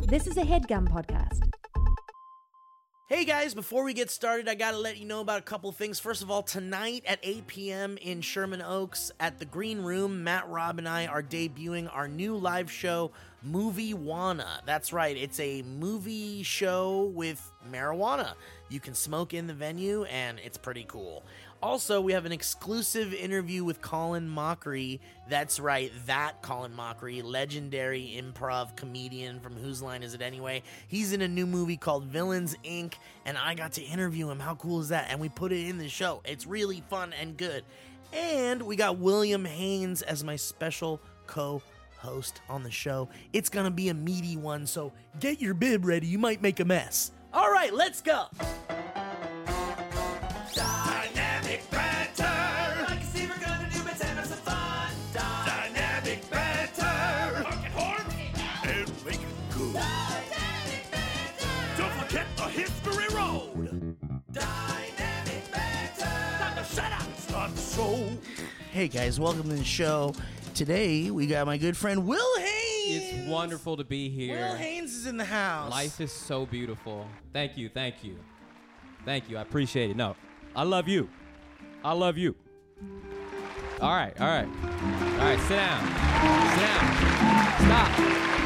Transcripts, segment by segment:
This is a HeadGum podcast. Hey guys, before we get started, I gotta let you know about a couple things. First of all, tonight at 8 p.m. in Sherman Oaks at the Green Room, Matt, Rob, and I are debuting our new live show, Movie-Wana. That's right, it's a movie show with marijuana. You can smoke in the venue, and it's pretty cool. Also, we have an exclusive interview with Colin Mochrie. That's right, that Colin Mochrie, legendary improv comedian from Whose Line Is It Anyway? He's in a new movie called Villains, Inc., and I got to interview him. How cool is that? And we put it in the show. It's really fun and good. And we got William Haynes as my special co-host on the show. It's gonna be a meaty one, so get your bib ready. You might make a mess. All right, let's go. Dynamic banter. I can see we're gonna do it and have some fun. Dynamic banter. Honk it hard and make it good. Dynamic banter. Don't forget the history road. Dynamic banter. Time to shut up and start the show. Hey guys, welcome to the show. Today we got my good friend Will Haynes. It's wonderful to be here. Will Haynes is in the house. Life is so beautiful. Thank you. I appreciate it. No, I love you. All right. Sit down. Stop.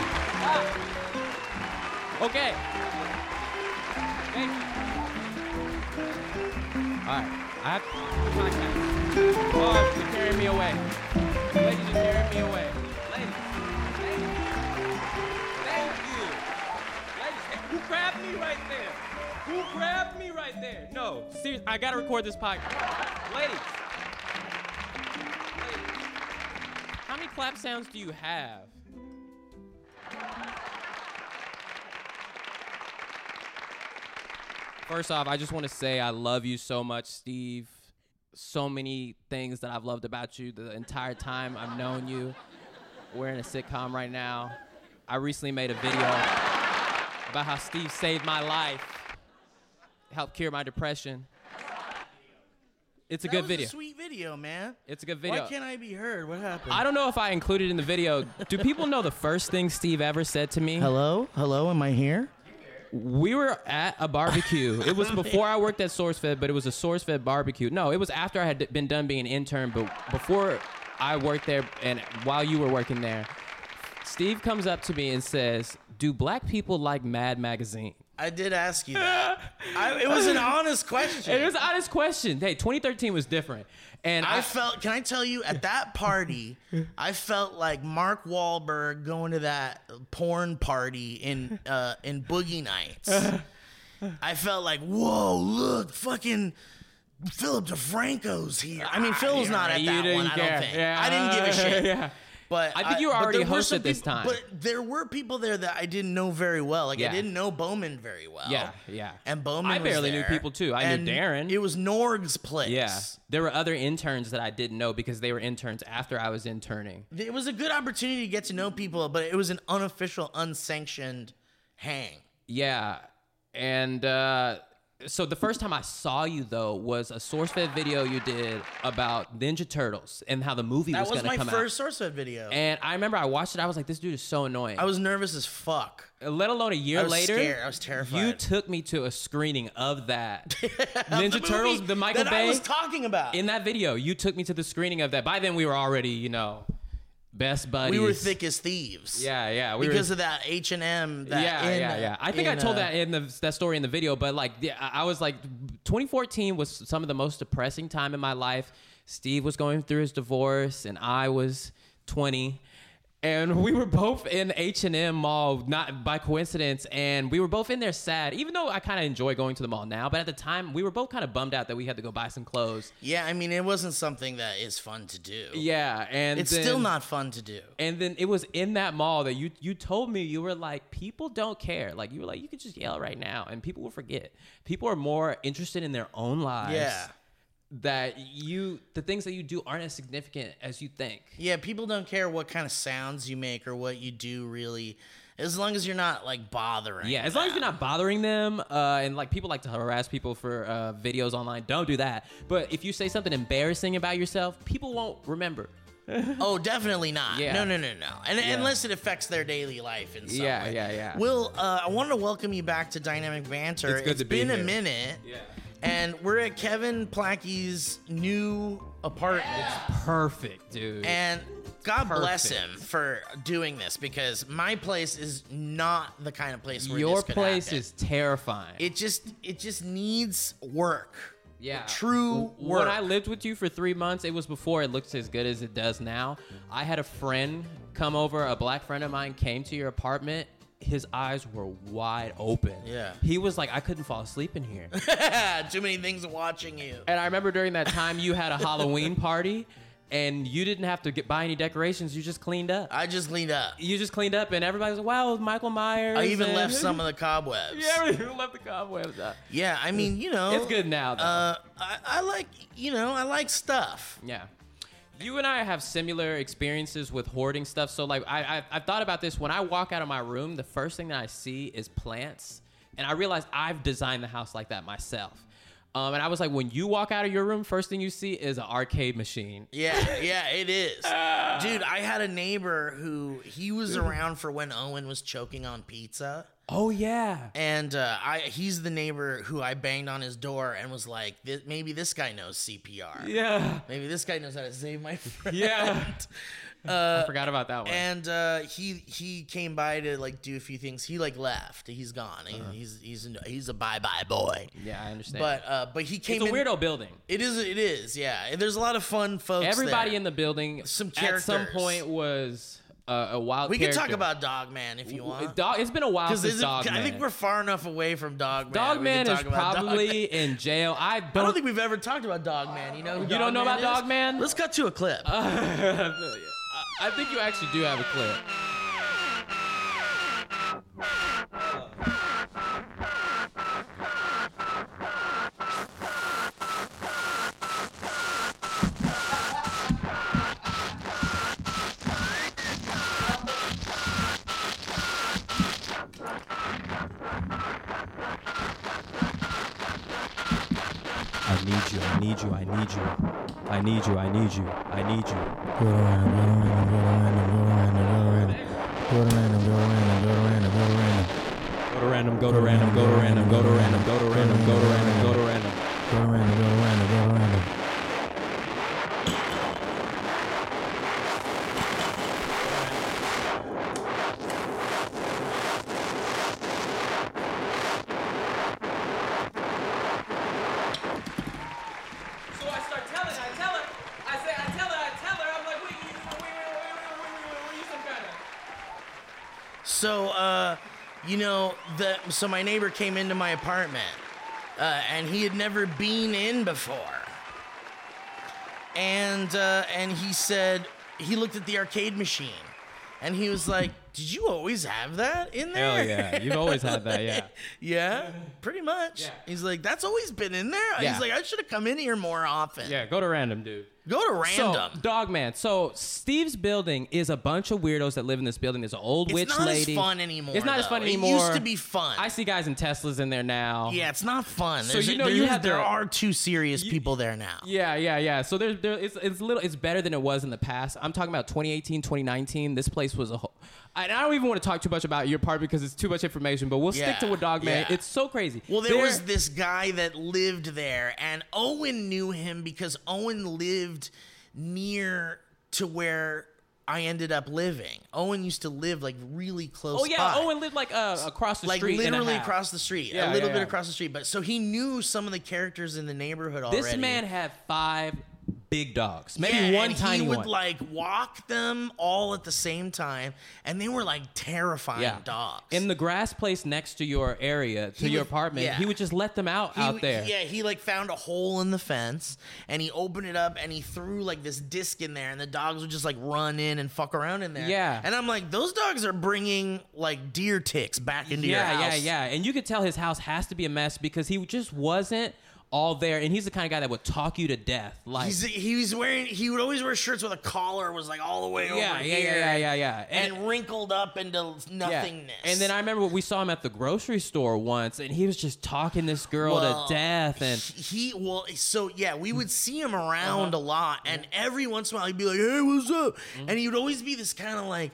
Okay. Thank you. All right. I have contact. Oh, you're carrying me away. Ladies, you're carrying me away. Ladies. Thank you. Ladies, who grabbed me right there? No, seriously, I gotta record this podcast. Ladies. How many clap sounds do you have? First off, I just want to say I love you so much, Steve. So many things that I've loved about you the entire time I've known you. We're in a sitcom right now. I recently made a video about how Steve saved my life, helped cure my depression. It's a good video. That was a sweet video, man. It's a good video. Why can't I be heard? What happened? I don't know if I included it in the video. Do people know the first thing Steve ever said to me? Hello? Am I here? We were at a barbecue. It was before I worked at SourceFed, but it was a SourceFed barbecue. No, it was after I had been done being an intern, but before I worked there and while you were working there, Steve comes up to me and says, "Do black people like Mad Magazine?" I did ask you that. It was an honest question. It was an honest question. Hey, 2013 was different. And I felt, can I tell you, at that party, I felt like Mark Wahlberg going to that porn party in Boogie Nights. I felt like, whoa, look, fucking Philip DeFranco's here. I mean, Phil's not at that one, I don't think. Yeah. I didn't give a shit. Yeah. But I think you were already hosted some this time. But there were people there that I didn't know very well. Like, Yeah. I didn't know Bowman very well. Yeah. And Bowman I was barely there. knew people, too. I knew Darren. It was Norg's place. Yeah. There were other interns that I didn't know because they were interns after I was interning. It was a good opportunity to get to know people, but it was an unofficial, unsanctioned hang. Yeah. And so the first time I saw you, though, was a SourceFed video you did about Ninja Turtles and how the movie was going to come out. That was my first SourceFed video. And I remember I watched it. I was like, this dude is so annoying. I was nervous as fuck. Let alone a year later. Scared. I was terrified. You took me to a screening of that. Ninja the Turtles, movie the Michael that Bay. I was talking about. In that video, you took me to the screening of that. By then, we were already, best buddies. We were thick as thieves. Yeah. Because of that H&M. Yeah. I think I told that in that story in the video, but I was like, 2014 was some of the most depressing time in my life. Steve was going through his divorce, and I was 20. And we were both in H&M mall, not by coincidence, and we were both in there sad, even though I kind of enjoy going to the mall now. But at the time, we were both kind of bummed out that we had to go buy some clothes. Yeah, I mean, it wasn't something that is fun to do. Yeah, and it's still not fun to do. And then it was in that mall that you told me, you were like, people don't care. Like, you were like, you could just yell right now, and people will forget. People are more interested in their own lives. Yeah. That the things that you do aren't as significant as you think. Yeah, people don't care what kind of sounds you make or what you do, really, as long as you're not like bothering. Yeah, as long as you're not bothering them, and like people like to harass people for videos online. Don't do that. But if you say something embarrassing about yourself, people won't remember. Oh, definitely not. Yeah. No. And unless it affects their daily life in some way. Yeah. Will, I wanted to welcome you back to Dynamic Banter. It's good to be been here. a minute. Yeah. And we're at Kevin Plackey's new apartment. Perfect, dude. And God bless Perfect. him for doing this, because my place is not the kind of place where Your this could place happen. is terrifying. It just needs work. Yeah. True work. When I lived with you for 3 months, it was before it looked as good as it does now. I had a friend come over, a black friend of mine came to your apartment. His eyes were wide open. Yeah. He was like, I couldn't fall asleep in here. Too many things watching you. And I remember during that time you had a Halloween party and you didn't have to buy any decorations. You just cleaned up. I just cleaned up. You just cleaned up and everybody was like, wow, Michael Myers. I even and- left some of the cobwebs. Yeah, you left the cobwebs out. Yeah, I mean, you know. It's good now, though. I like, I like stuff. Yeah. You and I have similar experiences with hoarding stuff. So, like, I've thought about this. When I walk out of my room, the first thing that I see is plants. And I realized I've designed the house like that myself. And I was like, when you walk out of your room, first thing you see is an arcade machine. Yeah, it is. Dude, I had a neighbor who, he was around for when Owen was choking on pizza. Oh, yeah. And he's the neighbor who I banged on his door and was like, maybe this guy knows CPR. Yeah. Maybe this guy knows how to save my friend. Yeah. I forgot about that one. And he came by to like do a few things. He like left. He's gone. He's a bye-bye boy. Yeah, I understand. But he came it's a in. weirdo building. It is. Yeah. And there's a lot of fun folks Everybody there. in the building Some at some characters. point was a wild We can character. talk about Dogman if you want. It's been a while Because since Dogman. I think we're far enough away from Dogman. Dogman We can is talk about probably Dogman. in jail. I I don't think we've ever talked about Dogman. You know who You don't know Dogman about is? Dogman? Let's cut to a clip. I think you actually do have a clip. I need you. Go to random. So I start telling her. I tell her. I'm like, wait, you some kind of. So my neighbor came into my apartment, and he had never been in before. And he said, he looked at the arcade machine, and he was like, "Did you always have that in there?" Hell yeah, you've always had that, yeah. Yeah, pretty much. Yeah. He's like, "That's always been in there." Yeah. He's like, "I should have come in here more often." Yeah, go to random, dude. Go to random. So, Dogman. So, Steve's building is a bunch of weirdos that live in this building. There's an old It's witch not lady. as fun anymore. It's not as though. fun anymore. It used to be fun. I see guys in Teslas in there now. Yeah, it's not fun. So There's you a- know there you is- have there the- are two serious people there now. Yeah. So it's better than it was in the past. I'm talking about 2018, 2019. This place was a whole. And I don't even want to talk too much about your part because it's too much information. But we'll stick to what Dogman. yeah. It's so crazy. Well, there was this guy that lived there, and Owen knew him because Owen lived near to where I ended up living. Owen used to live like really close. Oh yeah, by. Owen lived like across the Like street. and a literally half. across the street, Yeah, a little yeah, bit yeah. across the street. But so he knew some of the characters in the neighborhood already. This man had 5 big dogs, maybe Yeah, one and tiny he would one. like walk them all at the same time, and they were like terrifying dogs. In the grass place next to your area, to He your would- apartment, yeah. he would just let them out there. Yeah, he like found a hole in the fence, and he opened it up, and he threw like this disc in there, and the dogs would just like run in and fuck around in there. Yeah. And I'm like, those dogs are bringing like deer ticks back into your house. Yeah. And you could tell his house has to be a mess because he just wasn't all there, and he's the kind of guy that would talk you to death. Like he would always wear shirts with a collar was like all the way over here. Yeah. And wrinkled up into nothingness. And then I remember we saw him at the grocery store once, and he was just talking this girl to death. And we would see him around a lot, and every once in a while he'd be like, "Hey, what's up?" And he would always be this kind of like,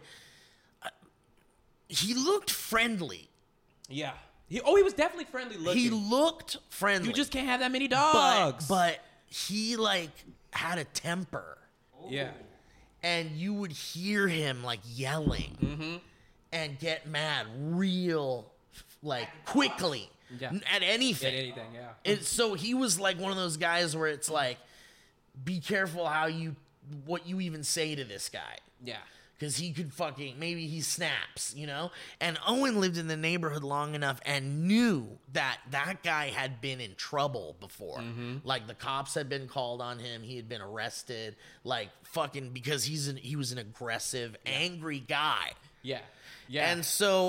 he looked friendly. Yeah. He was definitely friendly looking. He looked friendly. You just can't have that many dogs. But he like had a temper. Yeah. And you would hear him like yelling and get mad real like quickly at anything. At anything, yeah. And so he was like one of those guys where it's like, be careful what you even say to this guy. Yeah. Because he could maybe he snaps, you know? And Owen lived in the neighborhood long enough and knew that guy had been in trouble before. Like, the cops had been called on him. He had been arrested. Like, because he was an aggressive, angry guy. Yeah. Yeah. And so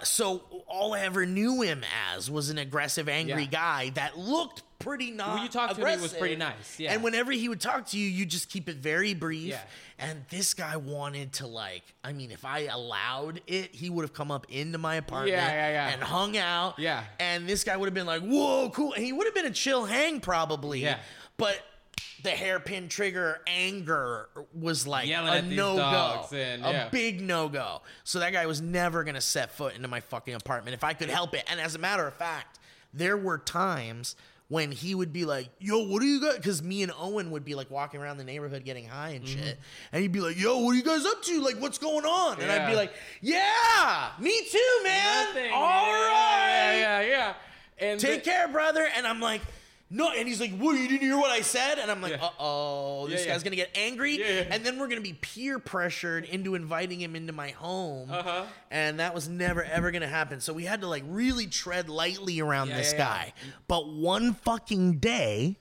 all I ever knew him as was an aggressive, angry guy that looked pretty not when you talked to him, he was pretty nice. Yeah. And whenever he would talk to you, you just keep it very brief. Yeah. And this guy wanted to if I allowed it, he would have come up into my apartment and hung out. Yeah. And this guy would have been like, whoa, cool. And he would have been a chill hang probably. Yeah. But the hairpin trigger anger was like Yelling a at these no-go. dogs A big no-go. So that guy was never going to set foot into my fucking apartment if I could help it. And as a matter of fact, there were times when he would be like, yo, what do you got? Because me and Owen would be like walking around the neighborhood getting high and shit. And he'd be like, yo, what are you guys up to? Like, what's going on? And I'd be like, yeah, me too, man. Nothing, All right. Yeah. And Take care, brother. And I'm like, no. And he's like, what, you didn't hear what I said? And I'm like, uh-oh, this guy's going to get angry. Yeah. And then we're going to be peer pressured into inviting him into my home. And that was never, ever going to happen. So we had to like really tread lightly around this guy. But one fucking day,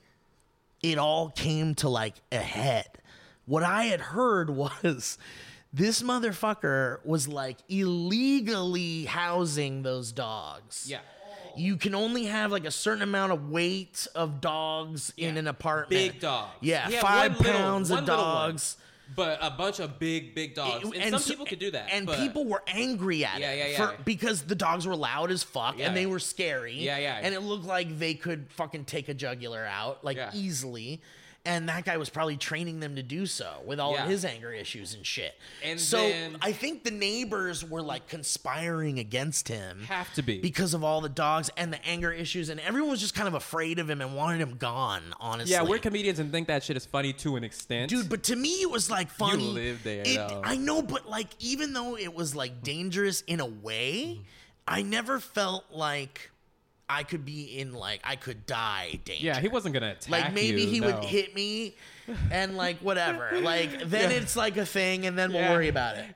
it all came to like a head. What I had heard was this motherfucker was like illegally housing those dogs. Yeah. You can only have like a certain amount of weight of dogs in an apartment. Big dogs. Yeah, He had 5 one pounds of little one, dogs. but a bunch of big dogs. And some people could do that. And but people were angry at it because the dogs were loud as fuck and they were scary. Yeah. And it looked like they could fucking take a jugular out like easily. And that guy was probably training them to do so with all of his anger issues and shit. And so then, I think the neighbors were like conspiring against him. Have to be. Because of all the dogs and the anger issues. And everyone was just kind of afraid of him and wanted him gone, honestly. Yeah, we're comedians and think that shit is funny to an extent. Dude, but to me it was like funny. You live there, though. I know, but like even though it was like dangerous in a way, I never felt like I could be in like I could die danger. Yeah, he wasn't gonna attack like maybe you, he no. would hit me and like whatever. Like then it's like a thing and then we'll worry about it.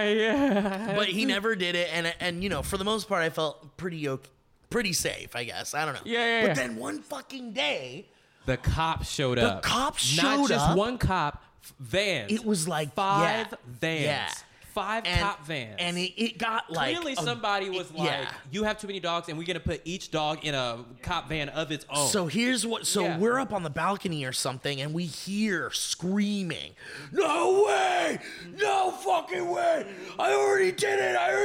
Yeah. But he never did it and you know, for the most part I felt pretty safe, I guess. I don't know. Yeah. But then one fucking day The cops showed up. The cops showed Not just up. one cop, vans. It was like 5 vans. Yeah. 5 cop vans. And it got like Clearly somebody was like, yeah. you have too many dogs and we're going to put each dog in a cop van of its own. So here's what, Yeah. we're up on the balcony or something and we hear screaming, no way, no fucking way, I already did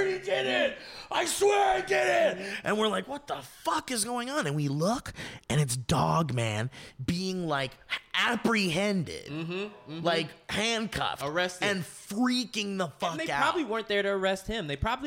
it, I swear I did it. And we're like, what the fuck is going on? And we look and it's Dog Man being like apprehended, like handcuffed, Arrested. and freaking the fuck And they out. probably weren't there to arrest him.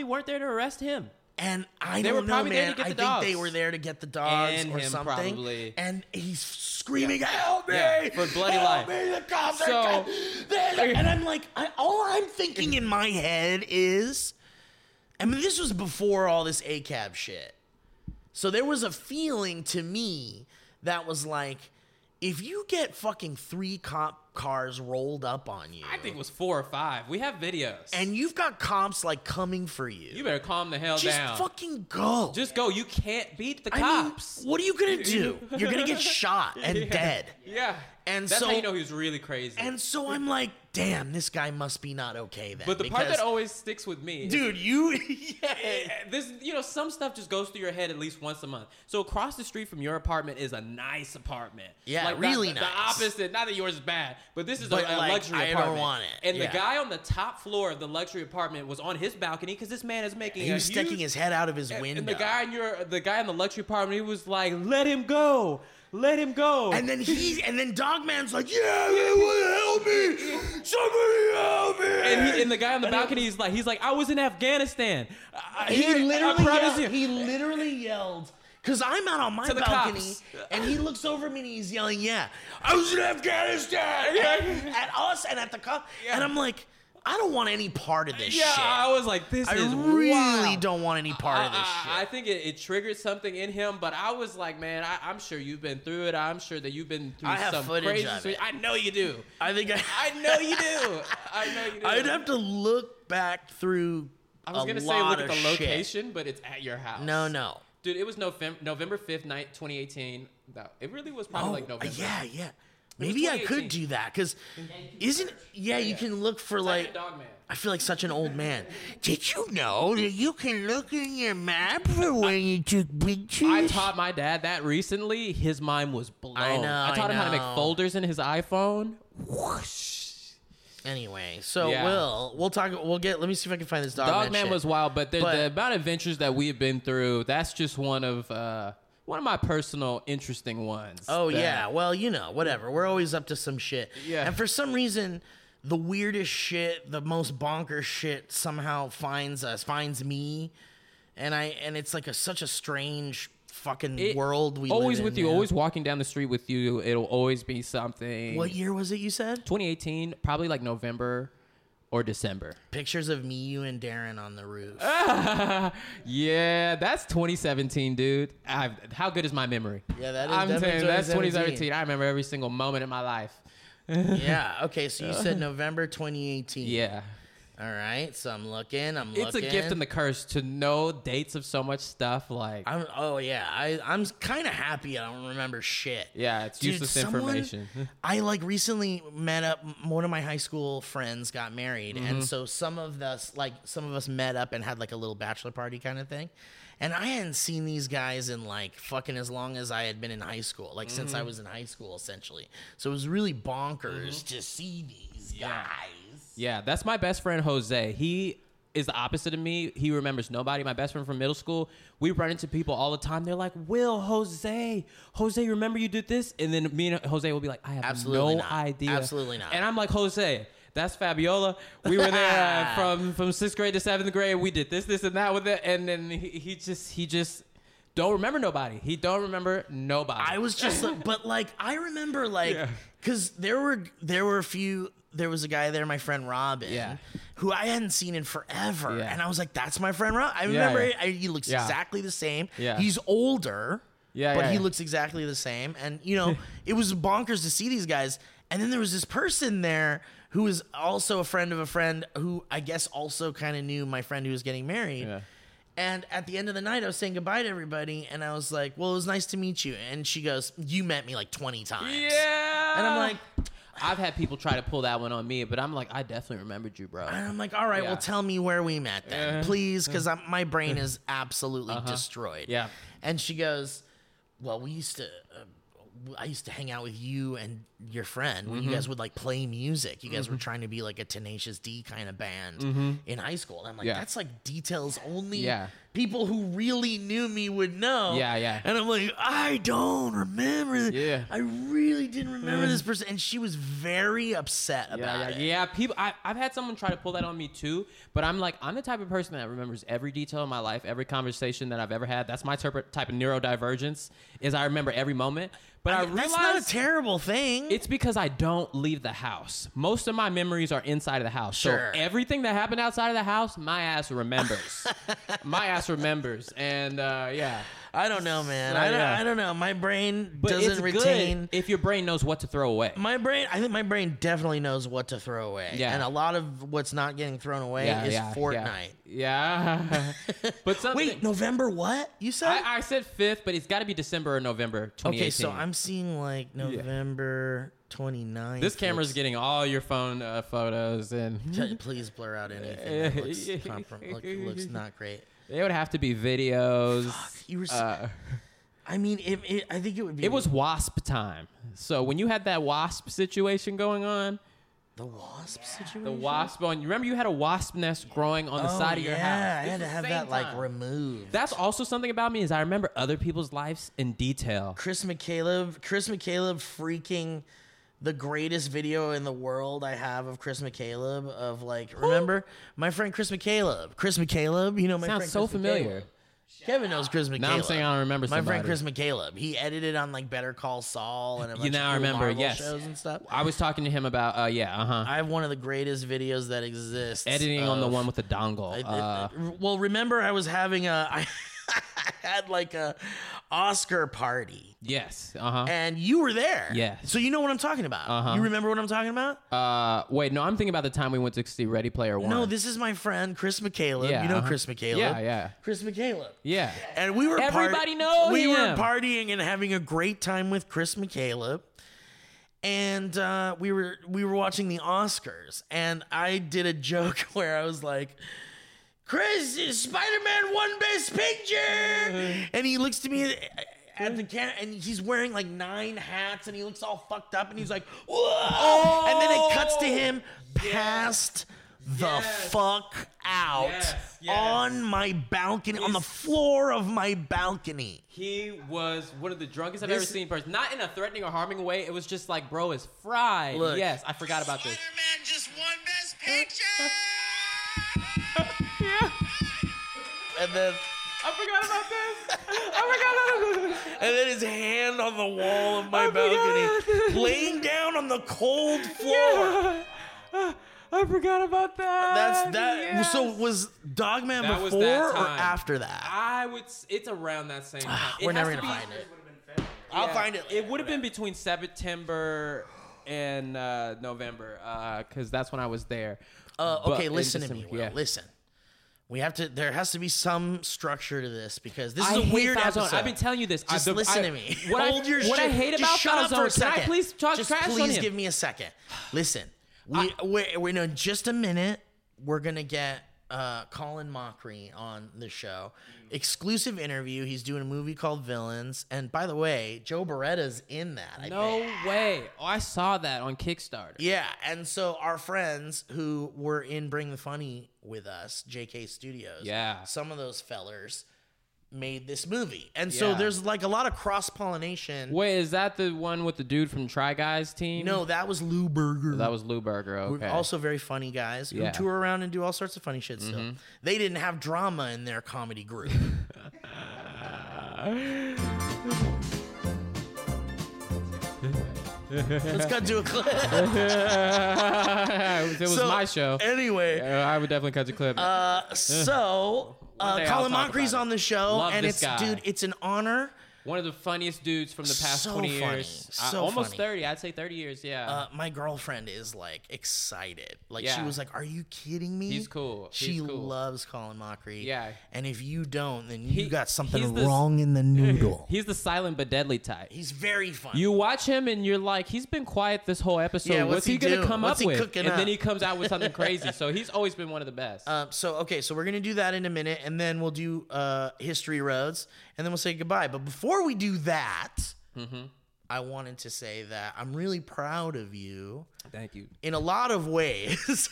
And I They were don't know, probably there man. to get I the think they dogs. were there to get the dogs And or him something. probably. And he's screaming, "Help me! Yeah, for bloody Help life." me! The cops So- are coming!" And I'm like, all I'm thinking in my head is, I mean, this was before all this ACAB shit. So there was a feeling to me that was like, if you get fucking 3 cop cars rolled up on you, I think it was 4 or 5. We have videos. and you've got cops like coming for you, you better calm the hell just down. fucking go. Just go. You can't beat the I mean, cops. what are you gonna do? You're gonna get shot and dead. Yeah. And That's so, how you know he was really crazy. and so I'm like, damn, this guy must be not okay then. But the part because- that always sticks with me, dude, you, this, some stuff just goes through your head at least once a month. So across the street from your apartment is a nice apartment. Yeah, like really the nice. opposite. Not that yours is bad, but this is But, a like, luxury I apartment. don't want it. And Yeah. the guy on the top floor of the luxury apartment was on his balcony because this man is making. he was huge, sticking his head out of his window. And the guy in the luxury apartment, he was like, "Let him go, let him go." And then Dogman's like, yeah, help me, somebody help me. And the guy on the balcony, he's like, "I was in Afghanistan." He literally literally yelled. Because I'm out on my To the balcony, cops. and he looks over me and he's yelling, yeah, I was in Afghanistan, at us and at the cops. Yeah. And I'm like, I don't want any part of this Yeah, shit. I was like, "This I is really wild." don't want any part of this I shit. think it triggered something in him, but I was like, man, I'm sure you've been through it. I'm sure that you've been through I have some footage crazy of shit. it. I know you do. I think I know you do. I know you do. I'd have to look back through I was a gonna say lot look at of the shit. location, but it's at your house. No. Dude, it was November 5th, 2018. No, it really was probably like November. Yeah. Maybe I could 2018. do that, because you can look for like, Dog man. I feel like such an old man. Did you know that you can look in your map for when you took pictures? I taught my dad that recently. His mind was blown. I know, I taught him how to make know. folders in his iPhone. Whoosh. Anyway, so Yeah. we'll talk. Let me see if I can find this Dog Man shit. was wild, but the But- amount of adventures that we've been through, that's just one of my personal interesting ones. Oh that- yeah, well whatever. We're always up to some shit. Yeah. And for some reason, the weirdest shit, the most bonkers shit, somehow finds me, and it's like such a strange fucking world we always live with in, you, man. always walking down the street with you. It'll always be something. What year was it? You said 2018, probably like November or December. pictures of me, you, and Darren on the roof. Yeah, that's 2017, dude. How good is my memory? Yeah, that is I'm definitely saying that's 2017. 2017. I remember every single moment in my life. Yeah. Okay. So you said November 2018. Yeah. All right. So I'm looking. It's a gift and the curse to know dates of so much stuff. Like, I'm kind of happy I don't remember shit. yeah, it's Dude, useless someone- information. I recently met up. One of my high school friends got married, Mm-hmm. and so some of us met up and had like a little bachelor party kind of thing. And I hadn't seen these guys in like fucking as long as I had been in high school, like since I Mm-hmm. was in high school essentially. So it was really bonkers to see these guys. Yeah, that's my best friend Jose. He is the opposite of me. He remembers nobody. My best friend from middle school. We run into people all the time. They're like, "Will, Jose, remember you did this?" And then me and Jose will be like, "I have Absolutely no not. idea." Absolutely not. And I'm like, "Jose, that's Fabiola. We were there from 6th grade to 7th grade. We did this, and that with it." And then he just don't remember nobody. He don't remember nobody. I was just like, but like I remember like Yeah. because there were a few. There was a guy there, my friend Robin, Yeah. who I hadn't seen in forever, Yeah. and I was like, "That's my friend Robin." I remember yeah. he looks Yeah. exactly the same. Yeah. He's older, Yeah, but yeah, he yeah. looks exactly the same. And it was bonkers to see these guys. And then there was this person there who was also a friend of a friend who I guess also kind of knew my friend who was getting married. Yeah. And at the end of the night, I was saying goodbye to everybody, and I was like, "Well, it was nice to meet you." And she goes, "You met me like 20 times." Yeah. And I'm like, I've had people try to pull that one on me, but I'm like, I definitely remembered you, bro. all right, Yeah. well, tell me where we met then, please, because my brain is absolutely destroyed. Yeah. And she goes, "Well, I used to hang out with you and your friend when you guys would like play music. You guys were trying to be like a Tenacious D kind of band in high school." And I'm like, Yeah. that's like details only Yeah. people who really knew me would know. Yeah, yeah. And I'm like, I don't remember. Yeah. I really didn't remember this person. And she was very upset about it. Yeah. People, I've had someone try to pull that on me too, but I'm like, I'm the type of person that remembers every detail of my life, every conversation that I've ever had. That's my type of neurodivergence, is I remember every moment. But I That's not a realized terrible thing. it's because I don't leave the house. Most of my memories are inside of the house. Sure. So everything that happened outside of the house, my ass remembers. My ass remembers. And yeah. I don't know, man. So, yeah. I don't know. My brain But it's doesn't retain. good if your brain knows what to throw away. I think my brain definitely knows what to throw away. Yeah. And a lot of what's not getting thrown away is Fortnite. Yeah. But something. Wait, November what? You said? I said 5th, but it's got to be December or November 2018. Okay, so I'm seeing like November 29. This camera's getting all your phone photos, and Please blur out anything that looks not great. they would have to be videos. You were. I mean, I think it would be. It was wasp time. So when you had that wasp situation going on, the wasp situation. the wasp on. You remember you had a wasp nest growing on the side of your house. Yeah, I This had to was have the that same like time. removed. That's also something about me is I remember other people's lives in detail. Chris McCaleb freaking the greatest video in the world I have of Chris McCaleb of like, remember my friend Chris McCaleb, you know my Sounds friend so Chris familiar. McCaleb. Kevin knows Chris McCaleb. Now I'm saying I don't remember my friend somebody. Chris McCaleb. He edited on like Better Call Saul and a bunch now I of cool remember, Marvel yes. shows and stuff. I was talking to him about I have one of the greatest videos that exists. editing on the of- one with the dongle. well, remember I was having I had like a Oscar party. Yes. And you were there. Yes. So you know what I'm talking about. You remember what I'm talking about? Wait, no, I'm thinking about the time we went to see Ready Player One. No, this is my friend Chris McCaleb. Yeah, You know Chris McCaleb. Yeah. Chris McCaleb. Yeah. And we were Everybody knows we were him. partying and having a great time with Chris McCaleb. And we were watching the Oscars, and I did a joke where I was like, Chris, Spider-Man won Best Picture! And he looks to me at the camera, and he's wearing like 9 hats, and he looks all fucked up, and he's like, whoa! And then it cuts to him passed the fuck out on my balcony, on the floor of my balcony. He was one of the drunkest I've This- ever seen in person. Not in a threatening or harming way. It was just like, bro is fried. Look. Yes, I forgot about this. Spider-Man just won Best Picture! And then I forgot about this. I forgot about this. and then his hand on the wall of my balcony, laying down on the cold floor. I forgot about that. That's that. Yes. So was Dogman That was before that or time. after that? I would. It's around that same time. We're It has never to gonna be- find it. I'll find it. It would have been between September and November, because that's when I was there. Okay, But listen in to me. December, Will. yeah. Listen. We have to. There has to be some structure to this because this is I a hate weird Foul Zone. episode. I've been telling you this. Just listen to me. What Hold your what shit. I hate Just about shut Foul up for Zone. a second. Can I please talk Just trash please on him? give me a second. Listen, we're in just a minute. We're gonna get Colin Mockery on the show. Exclusive interview. He's doing a movie called Villains. And by the way, Joe Beretta's in that. I No think. way. Oh, I saw that on Kickstarter. Yeah, and so our friends who were in Bring the Funny with us, JK Studios, Yeah. some of those fellers made this movie. And so Yeah. there's like a lot of cross-pollination. Wait, is that the one with the dude from Try Guys team? No, that was Lou Berger. That was Lou Berger. Who Okay. are also very funny guys who Yeah. tour around and do all sorts of funny shit still. They didn't have drama in their comedy group. Let's cut to a clip. it was So, my show. Anyway, I would definitely cut the clip. so One day I'll Colin talk Mockery's about it. on the show, Love and this it's guy. dude, it's an honor. One of the funniest dudes from the past So 20 funny. years. So almost funny. 30. I'd say 30 years, yeah. My girlfriend is like excited. Like she Yeah. was like, "Are you kidding me?" He's cool. She He's cool. loves Colin Mockery. Yeah. And if you don't, then He- you got he's something the- wrong in the noodle. He's the silent but deadly type. He's very funny. You watch him and you're like, he's been quiet this whole episode. Yeah, what's what's he he gonna doing? come What's up he with? cooking And up? then he comes out with something crazy. So he's always been one of the best. So we're gonna do that in a minute, and then we'll do History Roads, and then we'll say goodbye. But before we do that, I wanted to say that I'm really proud of you Thank you. in a lot of ways.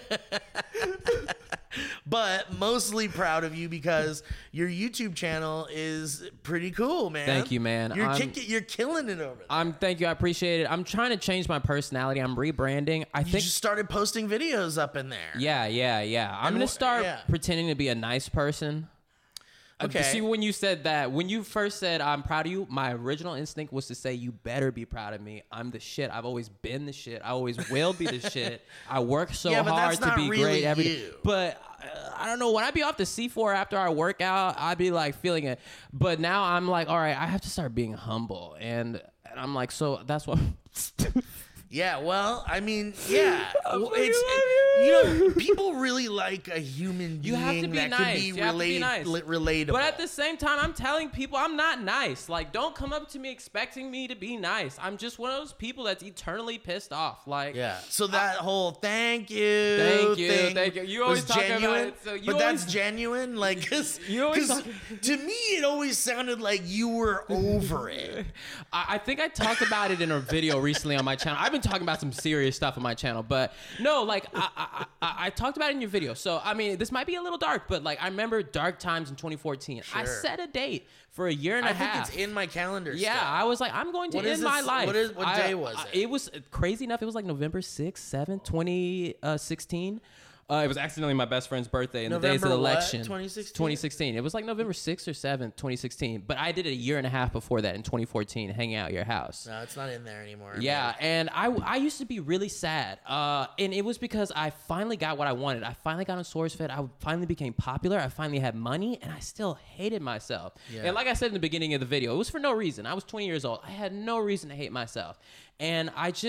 But mostly proud of you because your YouTube channel is pretty cool, man. Thank you, man. You're killing it over there. Thank you. I appreciate it. I'm trying to change my personality. I'm rebranding. I You think. just started posting videos up in there. Yeah. I'm gonna wh- start yeah. pretending to be a nice person. Okay. See, when you said that, when you first said I'm proud of you, my original instinct was to say you better be proud of me. I'm the shit. I've always been the shit. I always will be the shit. I work so Yeah, but hard that's to not be really great every day. you. But I don't know. When I be off the C4 after I work out, I'd be like feeling it. But now I'm like, all right, I have to start being humble. And I'm like, so that's what. Yeah, well, I mean, yeah. I'm Well, fucking it's love you. People really like a human being You have to be that nice. can be, You have to be nice. relatable. But at the same time, I'm telling people I'm not nice. Like, don't come up to me expecting me to be nice. I'm just one of those people that's eternally pissed off. Like, yeah. So that whole thank you thank you. You always was talk about genuine, it, so you but always- that's genuine. Like, because You always to me it always sounded like you were over it. I think I talked about it in a video recently on my channel. I've been talking about some serious stuff on my channel, but no, like I talked about it in your video. So I mean, this might be a little dark, but like I remember dark times in 2014. I Sure. set a date for a year and a I half. think it's in my calendar. Yeah, still. I was like, I'm going to What end is my this- life. what day was it? It was crazy enough. It was like November 6th, 7th, 2016. It was accidentally my best friend's birthday and the days of the November what? election. 2016? 2016. It was like November 6th or 7th, 2016. But I did it a year and a half before that in 2014, hanging out at your house. No, it's not in there anymore. Yeah, and I used to be really sad, and it was because I finally got what I wanted. I finally got on SourceFed. I finally became popular. I finally had money, and I still hated myself. Yeah. And like I said in the beginning of the video, it was for no reason. I was 20 years old. I had no reason to hate myself, and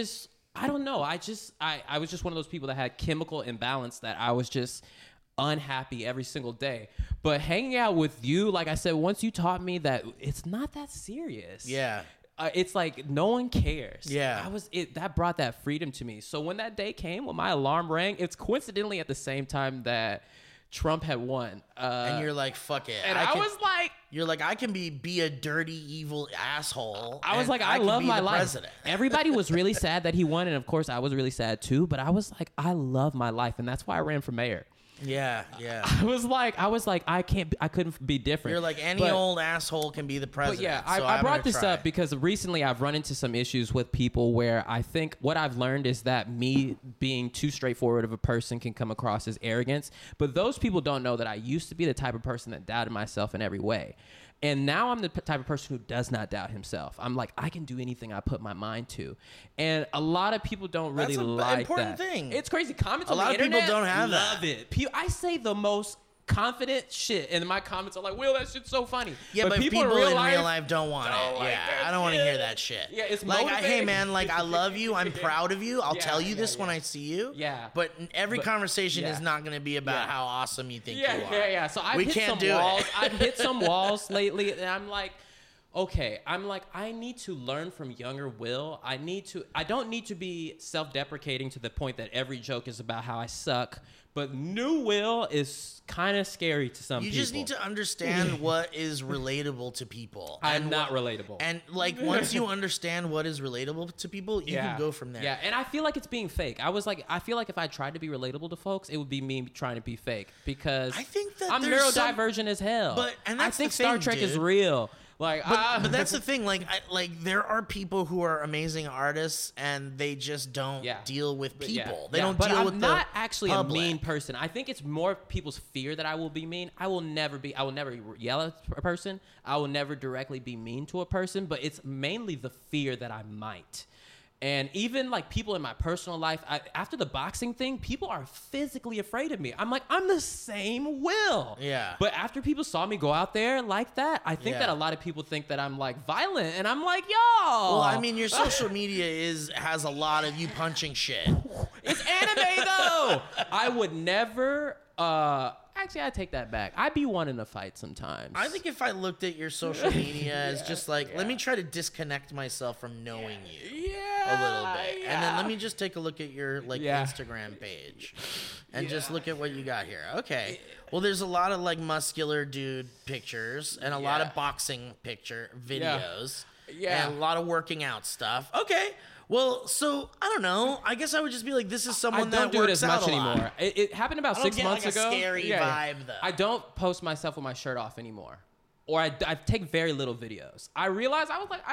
I don't know. I was just one of those people that had chemical imbalance that I was just unhappy every single day. But hanging out with you, like I said, once you taught me that it's not that serious. Yeah. It's like no one cares. Yeah. That brought that freedom to me. So when that day came, when my alarm rang, it's coincidentally at the same time that Trump had won. And you're like, fuck it. and I was like, You're like, I can be a dirty, evil asshole. I was and like, I can love be my the life. president. Everybody was really sad that he won, and of course, I was really sad too. But I was like, I love my life, and that's why I ran for mayor. Yeah, yeah. I was like, I couldn't be different. You're like, any But- old asshole can be the president. But yeah, so I I'm brought gonna this try. up because recently I've run into some issues with people where I think what I've learned is that me being too straightforward of a person can come across as arrogance. But those people don't know that I used to be the type of person that doubted myself in every way. And now I'm the type of person who does not doubt himself. I'm like, I can do anything I put my mind to. And a lot of people don't really That's a like important that. thing. It's crazy. Comments A on lot the of people internet don't have love that. it. I say the most confident shit, and my comments are like, "Will, that shit's so funny." Yeah, but people in real life don't want don't it. like Yeah, that I don't want to hear shit. that shit. Yeah, it's like, hey motivating. man, like I love you. I'm proud of you. I'll Yeah, tell you yeah, this when yeah. I see you. Yeah. But every conversation yeah. is not going to be about Yeah. how awesome you think Yeah, you are. yeah. So I've We hit can't some do walls. it. I've hit some walls lately, and I'm like, okay, I need to learn from younger Will. I don't need to be self-deprecating to the point that every joke is about how I suck. But new Will is kind of scary to some You people. just need to understand what is relatable to people. I'm And not what- relatable. And like once you understand what is relatable to people, you can go from there. Yeah, and I feel like it's being fake. I feel like if I tried to be relatable to folks, it would be me trying to be fake because I think that I'm there's some- neurodivergent as hell. and I that's think the Star thing, Trek is dude. real. Like, But that's the thing. Like there are people who are amazing artists, and they just don't Yeah. deal with But people. yeah, They yeah. don't but deal I'm with not the actually public. a mean person. I think it's more people's fear that I will be mean. I will never yell at a person. I will never directly be mean to a person, but it's mainly the fear that I might. And even like people in my personal life, after the boxing thing, people are physically afraid of me. I'm like, I'm the same Will. Yeah. But after people saw me go out there like that, I think Yeah. that a lot of people think that I'm like violent, and I'm like, yo. Well, I mean, your social media has a lot of you punching shit. It's anime though. I would never. Actually, I take that back. I'd be wanting to fight sometimes. I think if I looked at your social media as just like, let me try to disconnect myself from knowing you a little bit, and then let me just take a look at your Instagram page, and just look at what you got here. Okay, well, there's a lot of like muscular dude pictures and a lot of boxing videos, Yeah. and a lot of working out stuff. Okay. Well, so I don't know. I guess I would just be like, this is I someone don't that do it works as out much a lot. anymore. It happened about I don't 6 get, months like, a ago. scary vibe, though. I don't post myself with my shirt off anymore, or I take very little videos. I realized I was like,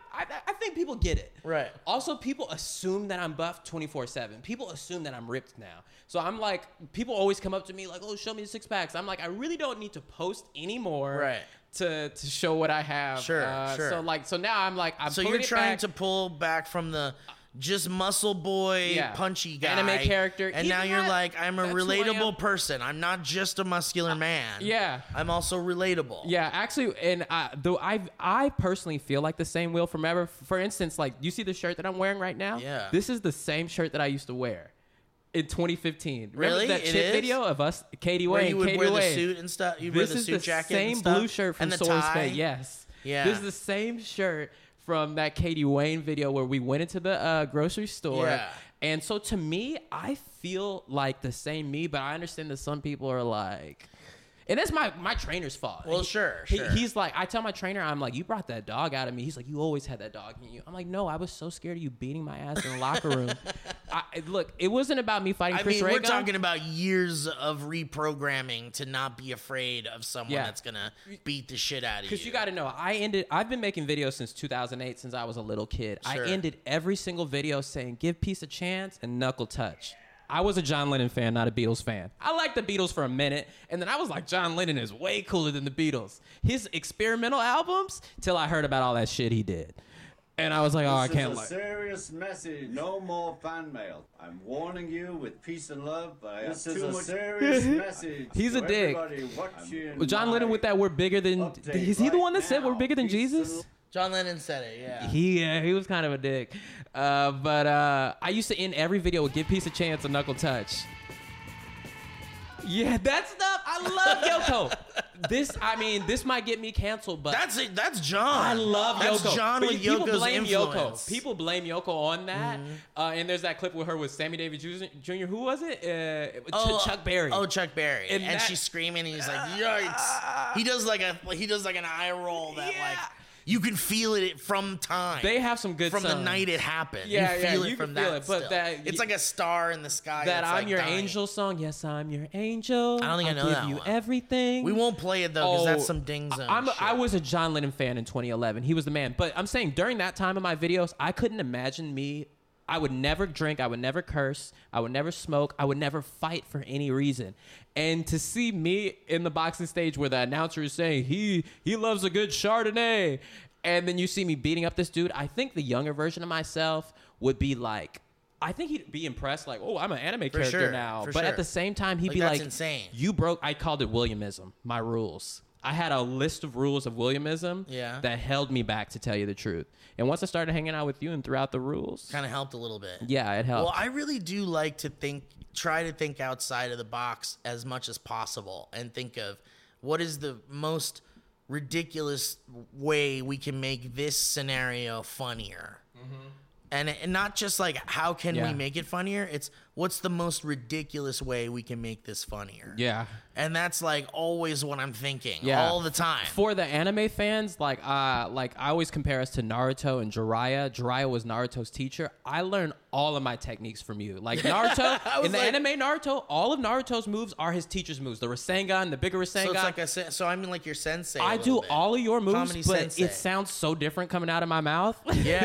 I think people get it. Right. Also, people assume that I'm buff 24/7. People assume that I'm ripped now. So I'm like, people always come up to me like, oh, show me the six packs. I'm like, I really don't need to post anymore. Right. To show what I have. Sure. So now I'm like, I'm So putting you're it trying back. to pull back from the just muscle boy, Yeah. punchy guy, Anime character. and Even now you're that- like, I'm a that's who I relatable am. person. I'm not just a muscular man. yeah. I'm also relatable. Yeah, actually, and though I personally feel like the same Will forever. For instance, like you see the shirt that I'm wearing right now. Yeah. This is the same shirt that I used to wear. in 2015. Really? Remember that It chip is? video of us, Katie Where Wayne, you would Katie wear the Wayne. suit and stuff. You wear This the is suit the jacket same and stuff, blue shirt from and the Source tie. Fed. Yes. Yeah. This is the same shirt from that Katie Wayne video where we went into the grocery store. Yeah. And so to me, I feel like the same me, but I understand that some people are like... And that's my trainer's fault. Well, sure. He's like, I tell my trainer, I'm like, you brought that dog out of me. He's like, you always had that dog in you. I'm like, no, I was so scared of you beating my ass in the locker room. Look, it wasn't about me fighting Chris we're Ray talking about years of reprogramming to not be afraid of someone that's gonna beat the shit out of you. Because you got to know, I've been making videos since 2008, since I was a little kid. Sure. I ended every single video saying, give peace a chance and knuckle touch. I was a John Lennon fan, not a Beatles fan. I liked the Beatles for a minute, and then I was like, John Lennon is way cooler than the Beatles. His experimental albums, till I heard about all that shit he did. And I was like, oh, I can't This is a serious message. No more fan mail. I'm warning you with peace and love, but I have too much serious message. He's a to dick. everybody watching Well, John Lennon with that we're bigger than... update Is he the one that right said we're now. bigger than Peace Jesus? and- John Lennon said it, yeah. He was kind of a dick. But I used to end every video with give peace a chance, a knuckle touch. Yeah, that stuff. I love Yoko. This might get me canceled, but That's it. That's John. I love That's Yoko. John But with people Yoko's blame influence. Yoko. People blame Yoko on that. And there's that clip with her with Sammy Davis Jr. Who was it? Chuck Berry. Oh, Chuck Berry. And And that- she's screaming, and he's like, "Yikes!" He does like an eye roll that like you can feel it from time. They have some good from the songs. night it happened. Yeah, you yeah, feel you it can from feel that. it, but still. that- it's like a star in the sky. That that's I'm like Your dying. Angel song. Yes, I'm your angel. I don't think I I'll know give that you one. everything. We won't play it though, because that's some ding zone. I was a John Lennon fan in 2011. He was the man. But I'm saying during that time in my videos, I couldn't imagine me. I would never drink. I would never curse. I would never smoke. I would never fight for any reason. And to see me in the boxing stage where the announcer is saying he loves a good Chardonnay, and then you see me beating up this dude, I think the younger version of myself would be like, I think he'd be impressed, like, oh, I'm an anime character sure, now. for But sure. at the same time, he'd Like, be that's like, insane. You broke, I called it Williamism, my rules. I had a list of rules of Williamism that held me back, to tell you the truth. And once I started hanging out with you and threw out the rules, kind of helped a little bit. yeah, it helped. Well, I really do like to try to think outside of the box as much as possible and think of what is the most ridiculous way we can make this scenario funnier. And not just like, how can we make it funnier? It's what's the most ridiculous way we can make this funnier? Yeah. And that's like always what I'm thinking Yeah. all the time. For the anime fans, like I always compare us to Naruto and Jiraiya. Jiraiya was Naruto's teacher. I learned all of my techniques from you. Like Naruto, in the anime Naruto, all of Naruto's moves are his teacher's moves. The Rasengan, the bigger Rasengan. So it's like so I'm like your sensei. I do all of your moves, Comedy but sensei. it sounds so different coming out of my mouth.